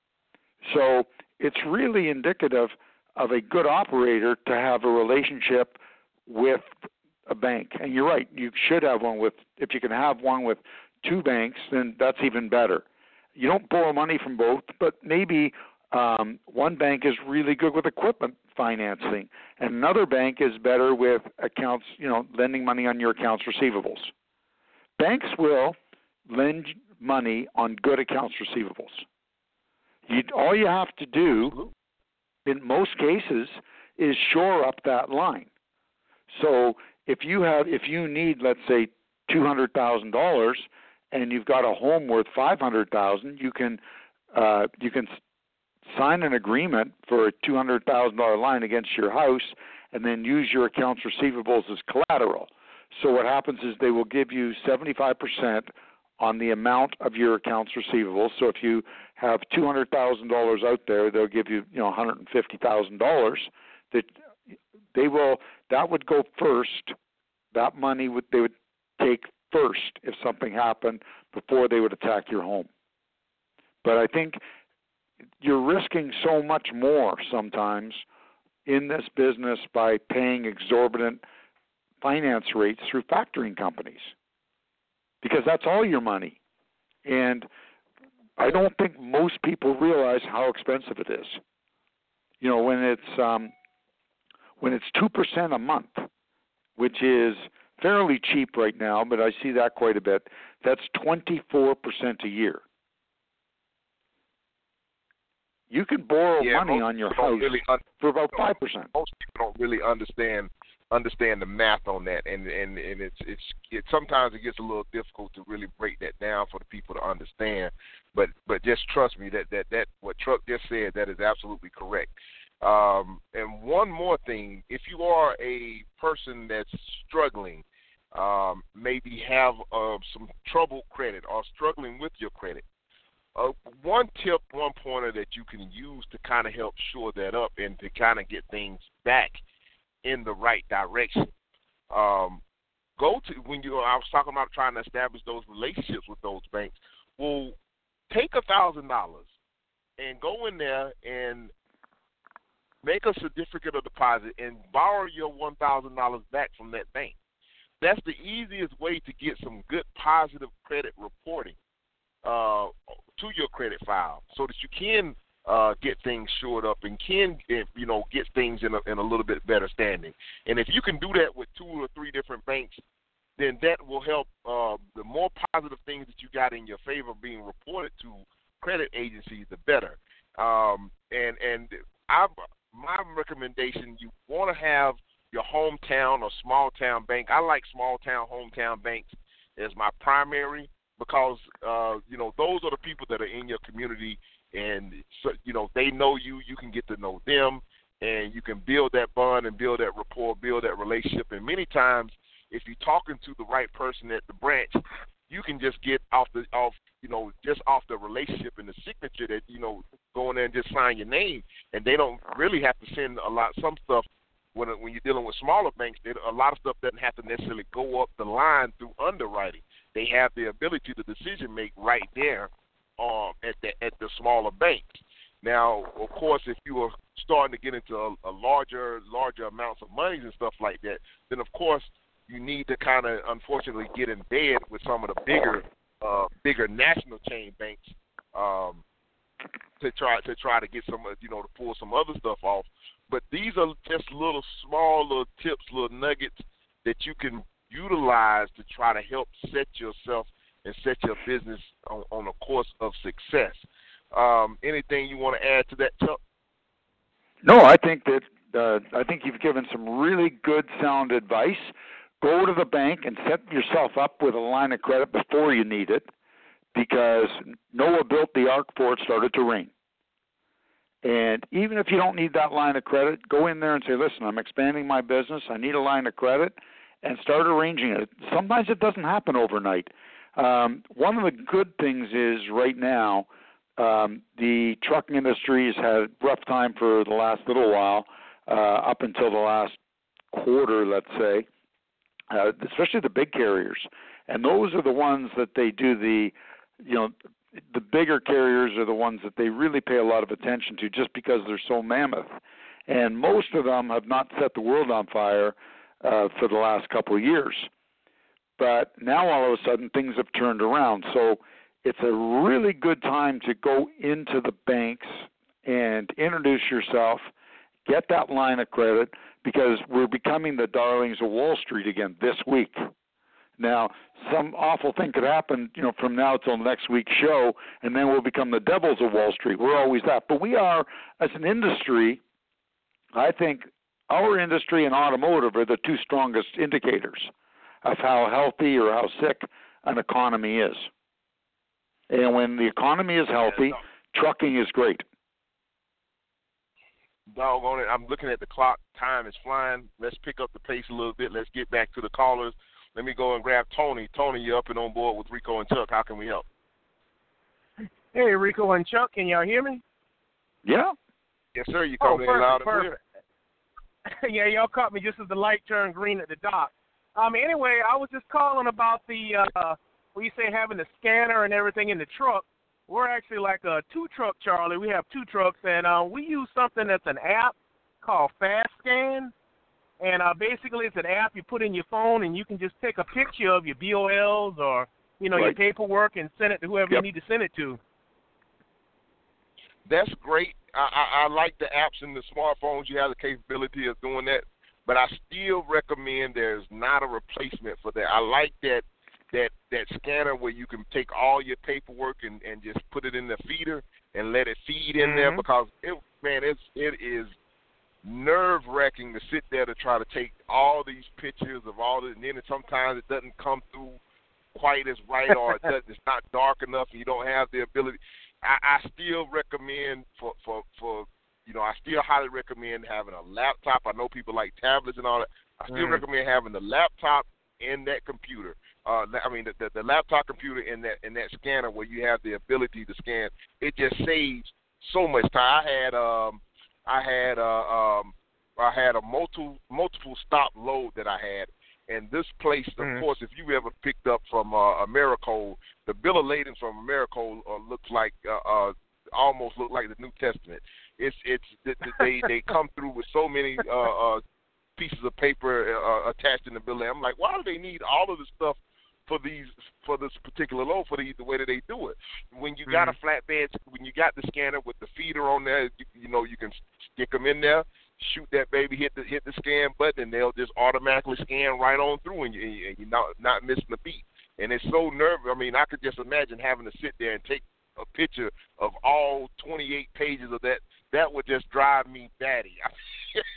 So it's really indicative of a good operator to have a relationship with a bank. And you're right, you should have one with, if you can have one with two banks, then that's even better. You don't borrow money from both, but maybe um, one bank is really good with equipment financing, and another bank is better with accounts, you know, lending money on your accounts receivables. Banks will lend money on good accounts receivables. You, all you have to do, in most cases, is shore up that line. So if you have, if you need, let's say, two hundred thousand dollars, and you've got a home worth five hundred thousand dollars, you can uh, you can sign an agreement for a two hundred thousand dollars line against your house, and then use your accounts receivables as collateral. So what happens is they will give you seventy-five percent on the amount of your accounts receivable. So if you have two hundred thousand dollars out there, they'll give you, you know, one hundred fifty thousand dollars. That they will, that would go first. That money would they would take first if something happened before they would attack your home. But I think you're risking so much more sometimes in this business by paying exorbitant finance rates through factoring companies, because that's all your money. And I don't think most people realize how expensive it is. You know, when it's um, when it's two percent a month, which is fairly cheap right now, but I see that quite a bit, that's twenty-four percent a year. You can borrow yeah, money on your house really un- for about five percent. Most people don't really understand understand the math on that, and and, and it's it's it, sometimes it gets a little difficult to really break that down for the people to understand. But but just trust me, that that that what Truck just said, that is absolutely correct. Um, and one more thing, if you are a person that's struggling, um, maybe have uh, some troubled credit or struggling with your credit, Uh, one tip, one pointer that you can use to kind of help shore that up and to kind of get things back in the right direction. Um, go to, when you, I was talking about trying to establish those relationships with those banks. Well, take a thousand dollars and go in there and make a certificate of deposit and borrow your one thousand dollars back from that bank. That's the easiest way to get some good positive credit reporting Uh, to your credit file, so that you can uh, get things shored up and can, you know, get things in a, in a little bit better standing. And if you can do that with two or three different banks, then that will help. Uh, the more positive things that you got in your favor being reported to credit agencies, the better. Um, and and I, my recommendation, you want to have your hometown or small town bank. I like small town, hometown banks as my primary because, uh, you know, those are the people that are in your community, and, so, you know, they know you. You can get to know them, and you can build that bond and build that rapport, build that relationship. And many times, if you're talking to the right person at the branch, you can just get off the off, you know, just off the relationship and the signature that, you know, go in there and just sign your name, and they don't really have to send a lot. Some stuff when when you're dealing with smaller banks, they, a lot of stuff doesn't have to necessarily go up the line through underwriting. They have the ability to decision make right there um, at the at the smaller banks. Now, of course, if you are starting to get into a, a larger larger amounts of monies and stuff like that, then of course you need to kind of, unfortunately, get in bed with some of the bigger, uh, bigger national chain banks um, to try to try to get some, you know, to pull some other stuff off. But these are just little small little tips, little nuggets that you can utilize to try to help set yourself and set your business on, on a course of success. Um, anything you want to add to that, Chuck? No, I think that uh, I think you've given some really good, sound advice. Go to the bank and set yourself up with a line of credit before you need it, because Noah built the ark before it started to rain. And even if you don't need that line of credit, go in there and say, listen, I'm expanding my business. I need a line of credit, and start arranging it. Sometimes it doesn't happen overnight. Um, one of the good things is right now, um, the trucking industry has had a rough time for the last little while, uh, up until the last quarter, let's say. Uh, especially the big carriers, and those are the ones that they do the, you know, the bigger carriers are the ones that they really pay a lot of attention to just because they're so mammoth, and most of them have not set the world on fire uh, for the last couple of years. But now all of a sudden things have turned around, so it's a really good time to go into the banks and introduce yourself, get that line of credit, because we're becoming the darlings of Wall Street again this week. Now, some awful thing could happen, you know, from now till next week's show, and then we'll become the devils of Wall Street. We're always that. But we are, as an industry, I think our industry and automotive are the two strongest indicators of how healthy or how sick an economy is. And when the economy is healthy, trucking is great. Doggone it. I'm looking at the clock. Time is flying. Let's pick up the pace a little bit. Let's get back to the callers. Let me go and grab Tony. Tony, you're up and on board with Rico and Chuck. How can we help? Hey, Rico and Chuck. Can y'all hear me? Yeah. Yes, sir. You oh, coming in loud and clear. Yeah, y'all caught me just as the light turned green at the dock. Um. Anyway, I was just calling about the, uh, what you say, having the scanner and everything in the truck. We're actually like a two-truck, Charlie. We have two trucks, and uh, we use something that's an app called FastScan. And uh, basically it's an app you put in your phone, and you can just take a picture of your B O Ls or, you know, right. your paperwork and send it to whoever yep. you need to send it to. That's great. I, I, I like the apps in the smartphones. You have the capability of doing that. But I still recommend there's not a replacement for that. I like that. That that scanner where you can take all your paperwork and, and just put it in the feeder and let it feed in mm-hmm. there, because it man it's it is nerve wracking to sit there to try to take all these pictures of all this, and then sometimes it doesn't come through quite as right, or it doesn't, it's not dark enough and you don't have the ability. I, I still recommend for, for, for you know I still highly recommend having a laptop. I know people like tablets and all that. I still mm. recommend having the laptop in that computer. Uh, I mean, the, the, the laptop computer in that in that scanner where you have the ability to scan, it just saves so much time. I had um, I had uh, um, I had a multiple multiple stop load that I had, and this place, of mm-hmm. course, if you ever picked up from uh, Americold, the bill of lading from Americold uh, looks like uh, uh, almost look like the New Testament. It's it's they they come through with so many uh, uh, pieces of paper uh, attached in the bill. I'm like, why do they need all of this stuff for these for this particular load, for the, the way that they do it? When you got mm-hmm. a flatbed, when you got the scanner with the feeder on there, you, you know you can stick them in there, shoot that baby, hit the hit the scan button, and they'll just automatically scan right on through, and, you, and you're not not missing a beat. And it's so nervous. I mean, I could just imagine having to sit there and take a picture of all twenty-eight pages of that. That would just drive me batty.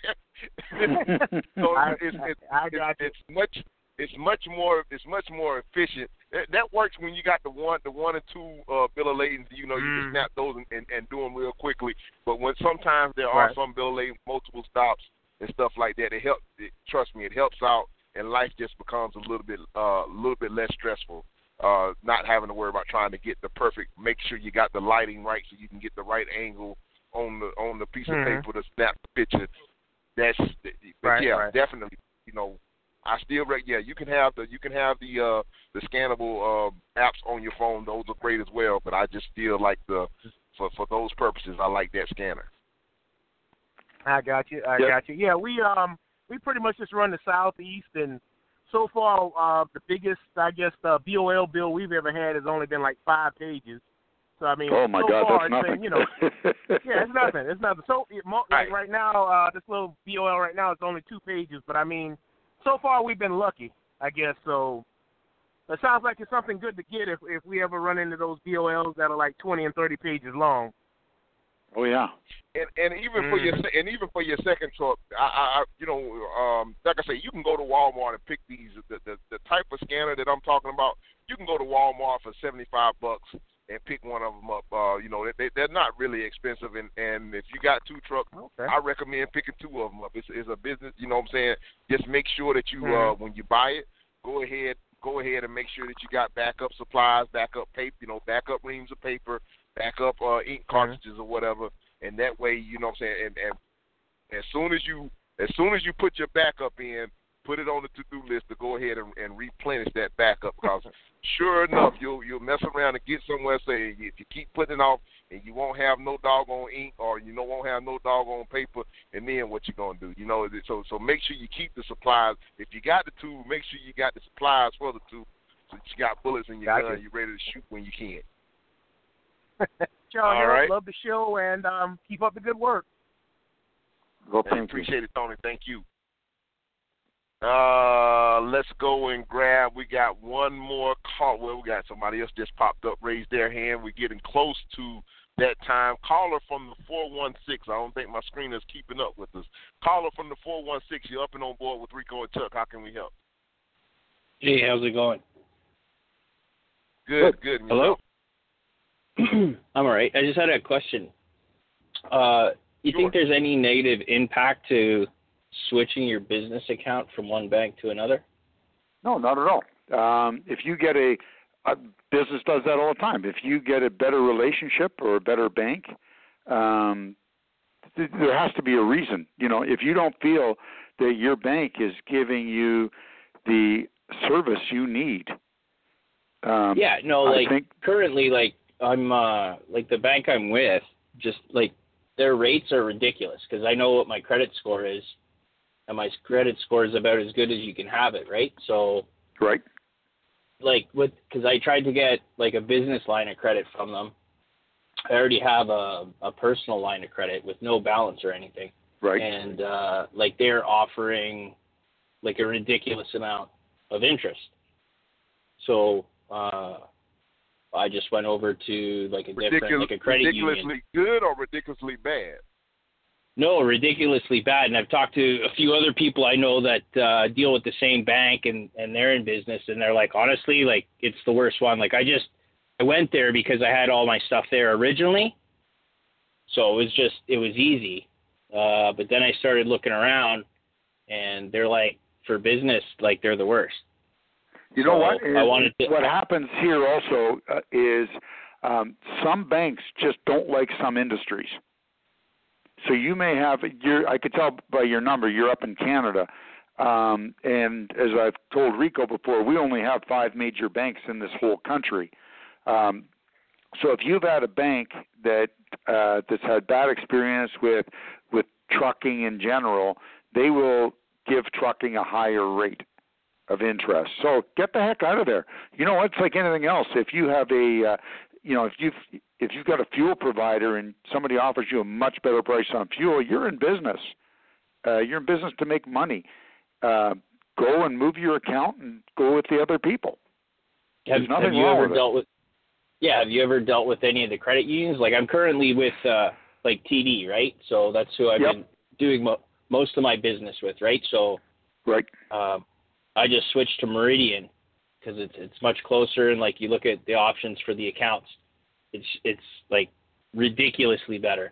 so I, it's, it's, I got it's, it's much it's much more it's much more efficient. That, that works when you got the one the one and two uh, bill of ladings. You know, you mm. can snap those and, and, and do them real quickly. But when sometimes there are right. some bill of lading, multiple stops and stuff like that, it helps. It, trust me, it helps out, and life just becomes a little bit uh, a little bit less stressful. Uh, not having to worry about trying to get the perfect. Make sure you got the lighting right so you can get the right angle on the on the piece mm-hmm. of paper to snap the picture. That's but right, yeah, right. definitely. You know, I still yeah. You can have the you can have the uh, the scannable uh, apps on your phone. Those are great as well. But I just feel like the for for those purposes, I like that scanner. I got you. I yep. got you. Yeah, we um we pretty much just run the Southeast, and so far uh, the biggest I guess uh, B O L bill we've ever had has only been like five pages. So I mean, oh my so God, far that's it's nothing. been, you know, yeah, it's nothing. It's nothing. So it, like right. right now, uh, this little B O L right now, it's only two pages. But I mean, so far we've been lucky, I guess. So it sounds like it's something good to get if if we ever run into those B O Ls that are like twenty and thirty pages long. Oh yeah. And and even mm. for your and even for your second truck, I, I you know, um, like I say, you can go to Walmart and pick these the, the the type of scanner that I'm talking about. You can go to Walmart for seventy-five bucks and pick one of them up. Uh, you know, they they're not really expensive, and and if you got two trucks, okay. I recommend picking two of them up. It's it's a business, you know what I'm saying? Just make sure that you mm. uh when you buy it, go ahead go ahead and make sure that you got backup supplies, backup paper, you know, backup reams of paper, backup uh, ink cartridges mm. or whatever. And that way, you know what I'm saying, and, and as soon as you as soon as you put your backup in, put it on the to-do list to go ahead and, and replenish that backup. Because sure enough, you'll you'll mess around and get somewhere. Say if you keep putting it off, and you won't have no doggone ink, or you know won't have no doggone paper, and then what you gonna do? You know, so so make sure you keep the supplies. If you got the tool, make sure you got the supplies for the tool. So that you got bullets in your gotcha. gun, you're ready to shoot when you can. John, all right. Love the show, and um, keep up the good work. Well, thank I appreciate you. it, Tony. Thank you. Uh, let's go and grab. We got one more call. Well, we got somebody else just popped up, raised their hand. We're getting close to that time. Caller from the four one six. I don't think my screen is keeping up with us. Caller from the four one six. You're up and on board with Rico and Chuck. How can we help? Hey, how's it going? Good, good. Hello? I'm all right. I just had a question. Uh, you sure. think there's any negative impact to switching your business account from one bank to another? No, not at all. Um, if you get a, a business does that all the time. If you get a better relationship or a better bank, um, th- there has to be a reason. You know, if you don't feel that your bank is giving you the service you need. Um, yeah, no, I like think, currently, like I'm, uh, like the bank I'm with, just like their rates are ridiculous because I know what my credit score is, and my credit score is about as good as you can have it, right? So, right. Like with, because I tried to get like a business line of credit from them. I already have a, a personal line of credit with no balance or anything. Right. And uh, like they're offering like a ridiculous amount of interest. So uh, I just went over to like a Ridiculous, different, like a credit ridiculously union. good or ridiculously bad? No, ridiculously bad. And I've talked to a few other people I know that uh, deal with the same bank, and, and they're in business, and they're like, honestly, like it's the worst one. Like I just, I went there because I had all my stuff there originally. So it was just, it was easy. Uh, but then I started looking around, and they're like, for business, like they're the worst. You know so what? I wanted to, what happens here also uh, is um, some banks just don't like some industries. So you may have, you're, I could tell by your number, you're up in Canada. Um, and as I've told Rico before, we only have five major banks in this whole country. Um, so if you've had a bank that uh, that's had bad experience with with trucking in general, they will give trucking a higher rate of interest. So get the heck out of there. You know, it's like anything else. If you have a, uh, you know, if you've if you've got a fuel provider and somebody offers you a much better price on fuel, you're in business. Uh, you're in business to make money. Uh, go and move your account and go with the other people. Have, There's nothing have you wrong ever with dealt it. with? Yeah, have you ever dealt with any of the credit unions? Like I'm currently with uh, like T D, right? So that's who I've Yep. been doing mo- most of my business with, right? So right. Uh, I just switched to Meridian because it's it's much closer, and like you look at the options for the accounts, it's it's like ridiculously better.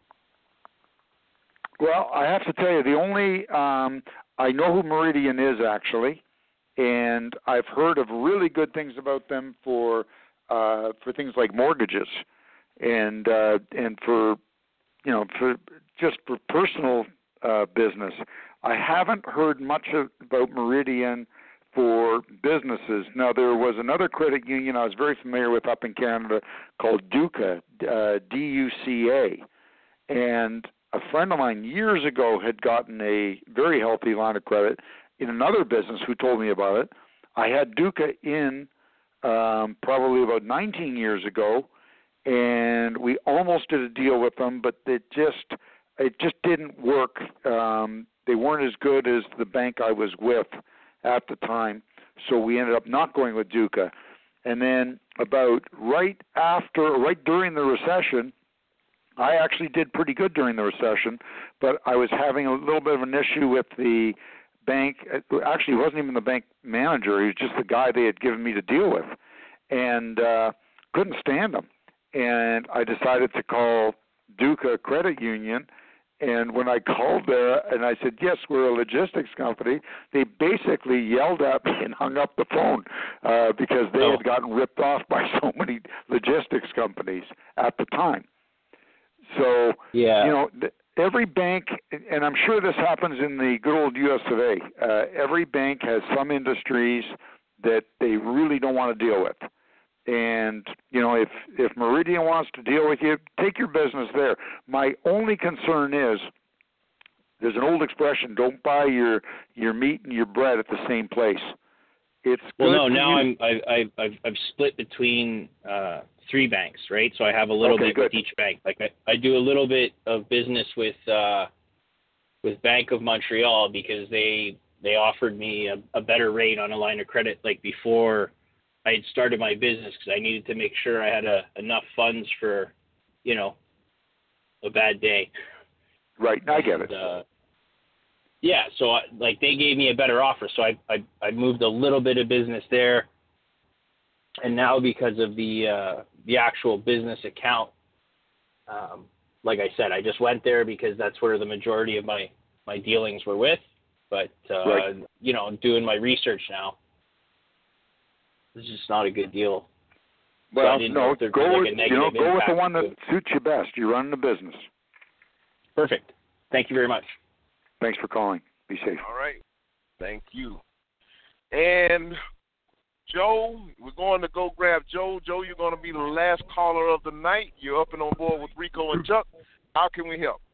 Well, I have to tell you, the only um, I know who Meridian is actually, and I've heard of really good things about them for uh, for things like mortgages, and uh, and for you know for just for personal uh, business. I haven't heard much of, about Meridian for businesses. Now, there was another credit union I was very familiar with up in Canada called Duca, uh, D U C A, and a friend of mine years ago had gotten a very healthy line of credit in another business who told me about it. I had Duca in um, probably about nineteen years ago, and we almost did a deal with them, but it just it just didn't work. Um, they weren't as good as the bank I was with at the time, so we ended up not going with Duca. And then about right after, right during the recession, I actually did pretty good during the recession, but I was having a little bit of an issue with the bank. Actually, it wasn't even the bank manager. He was just the guy they had given me to deal with, and uh, couldn't stand him. And I decided to call Duca Credit Union. And when I called there and I said, yes, we're a logistics company, they basically yelled at me and hung up the phone uh, because they oh. had gotten ripped off by so many logistics companies at the time. So, yeah. you know, th- every bank, and I'm sure this happens in the good old U S of A, uh, every bank has some industries that they really don't want to deal with. And, you know, if, if Meridian wants to deal with you, take your business there. My only concern is there's an old expression, don't buy your, your meat and your bread at the same place. It's well, good no, now you. I'm, I, I, I've, I've split between uh, three banks, right? So I have a little okay, bit good. with each bank. Like I, I do a little bit of business with uh, with Bank of Montreal because they they offered me a, a better rate on a line of credit like before I had started my business because I needed to make sure I had a, enough funds for, you know, a bad day. Right, I get it. And, uh, yeah, so I, like they gave me a better offer, so I, I I moved a little bit of business there, and now because of the uh, the actual business account, um, like I said, I just went there because that's where the majority of my, my dealings were with. But uh, right. you know, I'm doing my research now. It's just not a good deal. Well, so no, go like with you know go with the one that suits you best. You run the business. Perfect. Thank you very much. Thanks for calling. Be safe. All right. Thank you. And Joe, we're going to go grab Joe. Joe, you're going to be the last caller of the night. You're up and on board with Rico and Chuck. How can we help?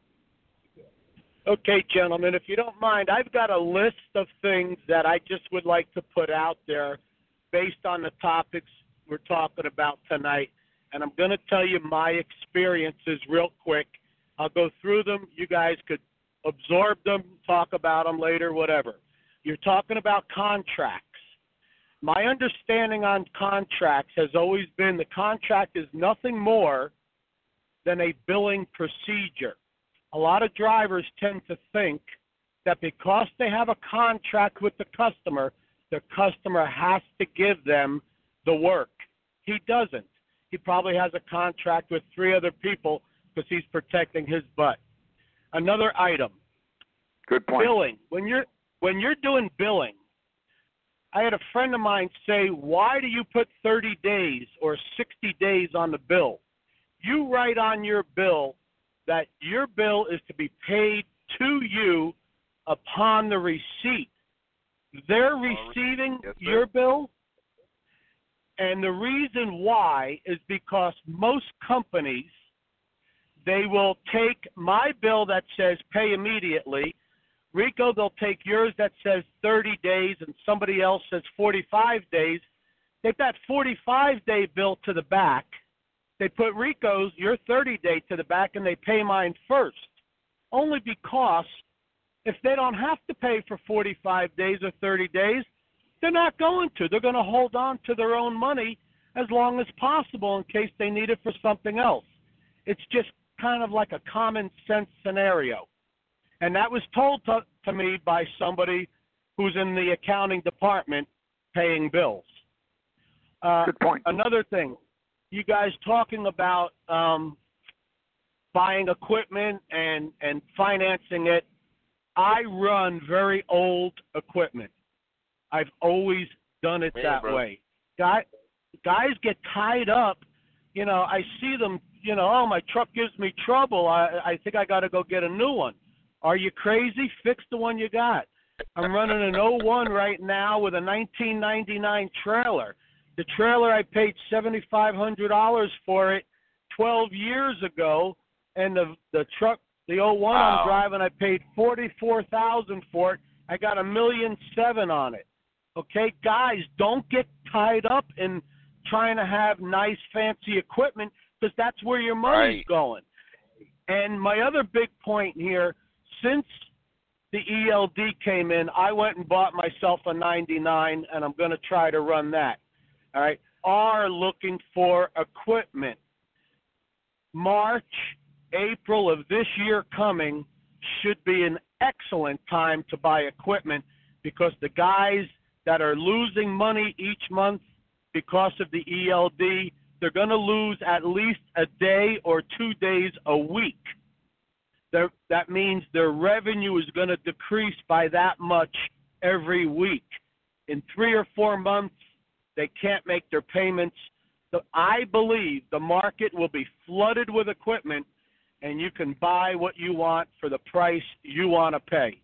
Okay, gentlemen, if you don't mind, I've got a list of things that I just would like to put out there based on the topics we're talking about tonight. And I'm going to tell you my experiences real quick. I'll go through them. You guys could absorb them, talk about them later, whatever. You're talking about contracts. My understanding on contracts has always been the contract is nothing more than a billing procedure. A lot of drivers tend to think that because they have a contract with the customer, the customer has to give them the work. He doesn't. He probably has a contract with three other people because he's protecting his butt. Another item. Good point. Billing. When you're when you're doing billing, I had a friend of mine say, why do you put thirty days or sixty days on the bill? You write on your bill that your bill is to be paid to you upon the receipt. They're receiving yes, your bill, and the reason why is because most companies, they will take my bill that says pay immediately. Rico, they'll take yours that says thirty days and somebody else says forty-five days. Take that forty-five day bill to the back. They put Rico's, your thirty day to the back, and they pay mine first. Only because if they don't have to pay for forty-five days or thirty days, they're not going to. They're going to hold on to their own money as long as possible in case they need it for something else. It's just kind of like a common sense scenario. And that was told to, to me by somebody who's in the accounting department paying bills. Uh, Good point. Another thing, you guys talking about um, buying equipment and, and financing it. I run very old equipment. I've always done it Man, that bro. way. Guy, guys get tied up. You know, I see them, you know, oh, my truck gives me trouble. I, I think I got to go get a new one. Are you crazy? Fix the one you got. I'm running an oh one right now with a nineteen ninety-nine trailer. The trailer, I paid seven thousand five hundred dollars for it twelve years ago, and the the truck, the oh one Wow. I'm driving, I paid forty-four thousand dollars for it. I got a million seven on it. Okay, guys, don't get tied up in trying to have nice, fancy equipment because that's where your money's Right. going. And my other big point here, since the E L D came in, I went and bought myself a ninety-nine, and I'm going to try to run that. All right, are looking for equipment. March, April of this year coming should be an excellent time to buy equipment because the guys that are losing money each month because of the E L D, they're going to lose at least a day or two days a week. They're, that means their revenue is going to decrease by that much every week. In three or four months, they can't make their payments. So I believe the market will be flooded with equipment, and you can buy what you want for the price you want to pay.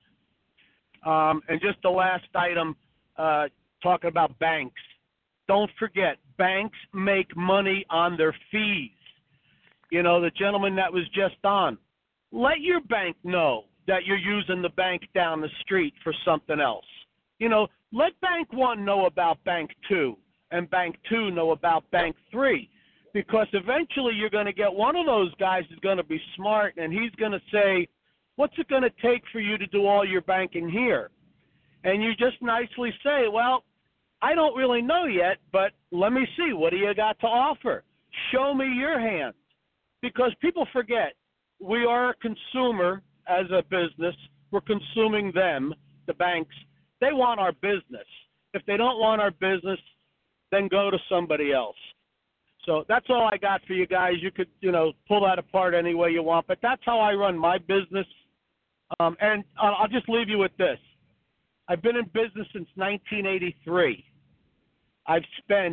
Um, and just the last item, uh, talking about banks. Don't forget, banks make money on their fees. You know, the gentleman that was just on, let your bank know that you're using the bank down the street for something else. You know, let Bank One know about Bank Two and Bank Two know about Bank Three, because eventually you're going to get one of those guys who's going to be smart, and he's going to say, what's it going to take for you to do all your banking here? And you just nicely say, well, I don't really know yet, but let me see. What do you got to offer? Show me your hand. Because people forget, we are a consumer as a business. We're consuming them, the banks. They want our business. If they don't want our business, then go to somebody else. So that's all I got for you guys. You could, you know, pull that apart any way you want, but that's how I run my business. Um, and I'll just leave you with this. I've been in business since nineteen eighty-three. I've spent,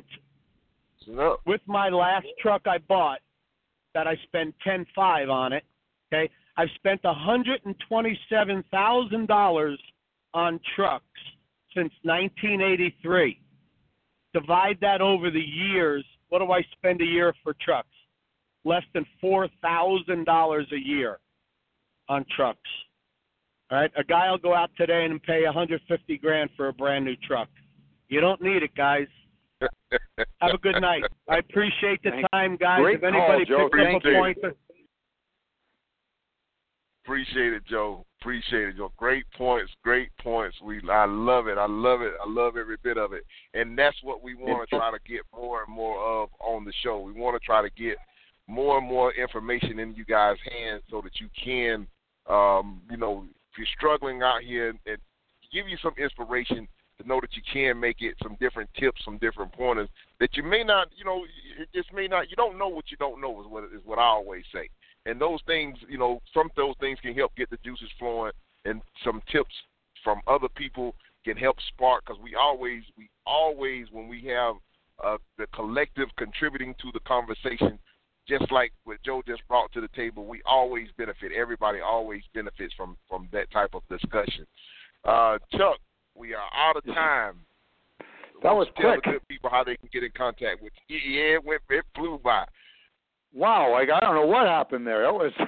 No. with my last truck I bought, that I spent ten five on it, okay, I've spent one hundred twenty-seven thousand dollars on trucks since nineteen eighty-three. Divide that over the years, what do I spend a year for trucks? Less than four thousand dollars a year on trucks. All right, a guy will go out today and pay one hundred fifty grand for a brand new truck. You don't need it, guys. Have a good night. I appreciate the time, guys. Great if anybody call, Joe. picks Thank up a you. point, Appreciate it, Joe. Appreciate it, Joe. Great points. Great points. We, I love it. I love it. I love every bit of it. And that's what we want to try to get more and more of on the show. We want to try to get more and more information in you guys' hands so that you can, um, you know, if you're struggling out here, and, and give you some inspiration to know that you can make it, some different tips, some different pointers that you may not, you know, it just may not, you don't know what you don't know is what is what I always say. And those things, you know, some of those things can help get the juices flowing, and some tips from other people can help spark, because we always, we always, when we have uh, the collective contributing to the conversation, just like what Joe just brought to the table, we always benefit. Everybody always benefits from, from that type of discussion. Uh, Chuck, we are out of time. That was Tell quick. the good people how they can get in contact with you. Yeah, it, went, it flew by. Wow, like I don't know what happened there. That was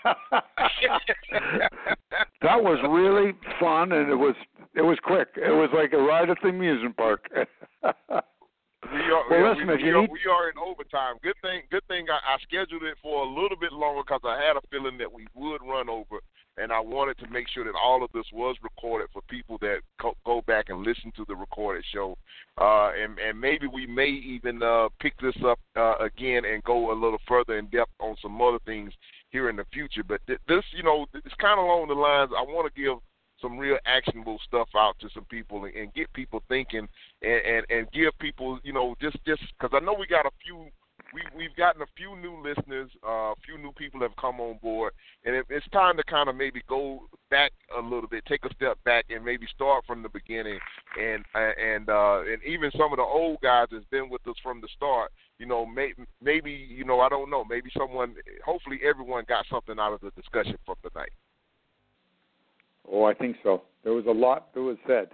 that was really fun, and it was it was quick. It was like a ride at the amusement park. We are, Well, we, listen, we, if we, you are, need- we are in overtime. Good thing, good thing I, I scheduled it for a little bit longer because I had a feeling that we would run over. and I wanted to make sure that all of this was recorded for people that co- go back and listen to the recorded show. Uh, and, and maybe we may even uh, pick this up uh, again and go a little further in depth on some other things here in the future. But th- this, you know, it's kind of along the lines, I want to give some real actionable stuff out to some people and, and get people thinking and, and, and give people, you know, just just because I know we got a few, we, we've gotten a few new listeners, uh, a few new people have come on board, and it, it's time to kind of maybe go back a little bit, take a step back and maybe start from the beginning. And and uh, and even some of the old guys that's been with us from the start, you know, may, maybe, you know, I don't know, maybe someone, hopefully everyone got something out of the discussion from tonight. Oh, I think so. There was a lot that was said.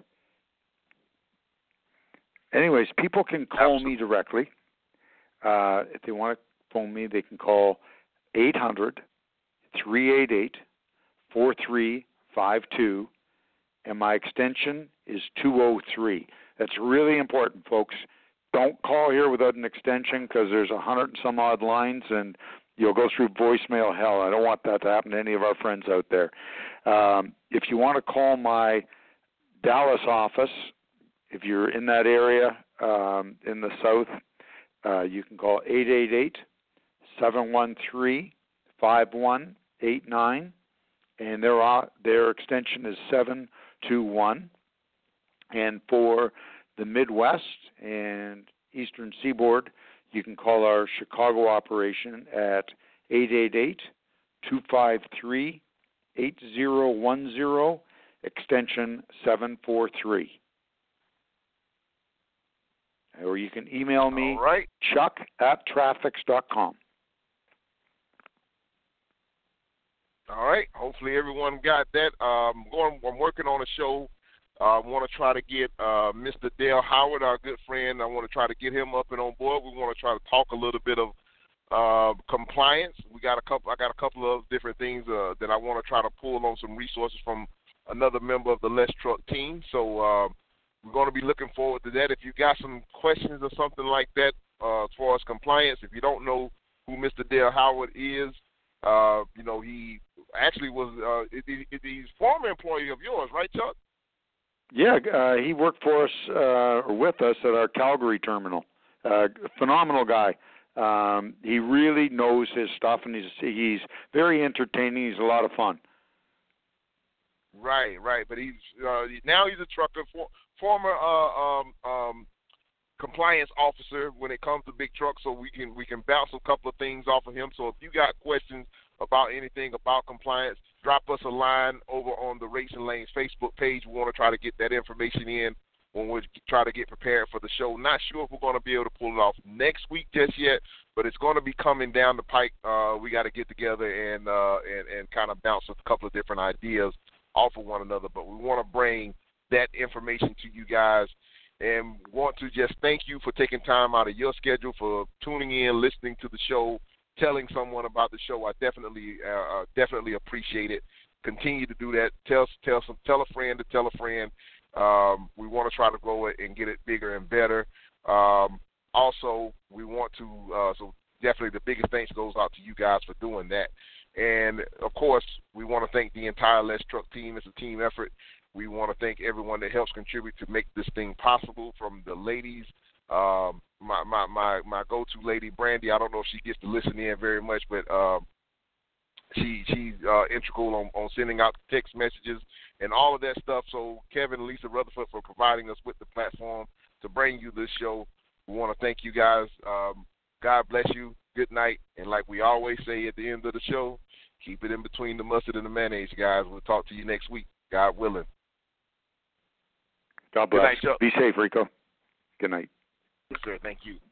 Anyways, people can call Absolutely. me directly. Uh, if they want to phone me, they can call eight hundred, three eight eight, four three five two, and my extension is two oh three. That's really important, folks. Don't call here without an extension because there's a hundred and some odd lines, and you'll go through voicemail hell. I don't want that to happen to any of our friends out there. Um, if you want to call my Dallas office, if you're in that area um, in the south, uh, you can call eight eight eight, seven one three, five one eight nine, and their, uh, their extension is seven two one. And for the Midwest and Eastern Seaboard, you can call our Chicago operation at eight eight eight, two five three, eight zero one zero, extension seven four three. Or you can email me, All right. chuck at traffics dot com. All right. Hopefully everyone got that. Um, going, I'm working on a show. I uh, want to try to get uh, Mister Dale Howard, our good friend. I want to try to get him up and on board. We want to try to talk a little bit of uh, compliance. We got a couple. I got a couple of different things uh, that I want to try to pull on some resources from another member of the Let's Truck team. So uh, we're going to be looking forward to that. If you got some questions or something like that uh, as far as compliance, if you don't know who Mister Dale Howard is, uh, you know he actually was. Uh, he, he's a former employee of yours, right, Chuck? Yeah, uh, he worked for us uh, or with us at our Calgary terminal. Uh, phenomenal guy. Um, he really knows his stuff, and he's he's very entertaining. He's a lot of fun. Right, right. But he's uh, now he's a trucker, for, former uh, um, um, compliance officer when it comes to big trucks. So we can we can bounce a couple of things off of him. So if you got questions about anything about compliance, drop us a line over on the Rates and Lanes Facebook page. We want to try to get that information in when we try to get prepared for the show. Not sure if we're going to be able to pull it off next week just yet, but it's going to be coming down the pike. Uh, we got to get together and, uh, and and kind of bounce a couple of different ideas off of one another. But we want to bring that information to you guys and want to just thank you for taking time out of your schedule, for tuning in, listening to the show, telling someone about the show. I definitely, uh, definitely appreciate it. Continue to do that. Tell, tell some, tell a friend to tell a friend. Um, we want to try to grow it and get it bigger and better. Um, also, we want to. Uh, so definitely, the biggest thanks goes out to you guys for doing that. And of course, we want to thank the entire Let's Truck team. It's a team effort. We want to thank everyone that helps contribute to make this thing possible. From the ladies. Um, my, my, my, my go-to lady, Brandy, I don't know if she gets to listen in very much, but uh, she she's uh, integral on, on sending out text messages and all of that stuff. So Kevin and Lisa Rutherford for providing us with the platform to bring you this show. We want to thank you guys. Um, God bless you. Good night. And like we always say at the end of the show, keep it in between the mustard and the mayonnaise, guys. We'll talk to you next week, God willing. God bless. Good night, Chuck. Be safe, Rico. Good night. Yes, sir. Thank you.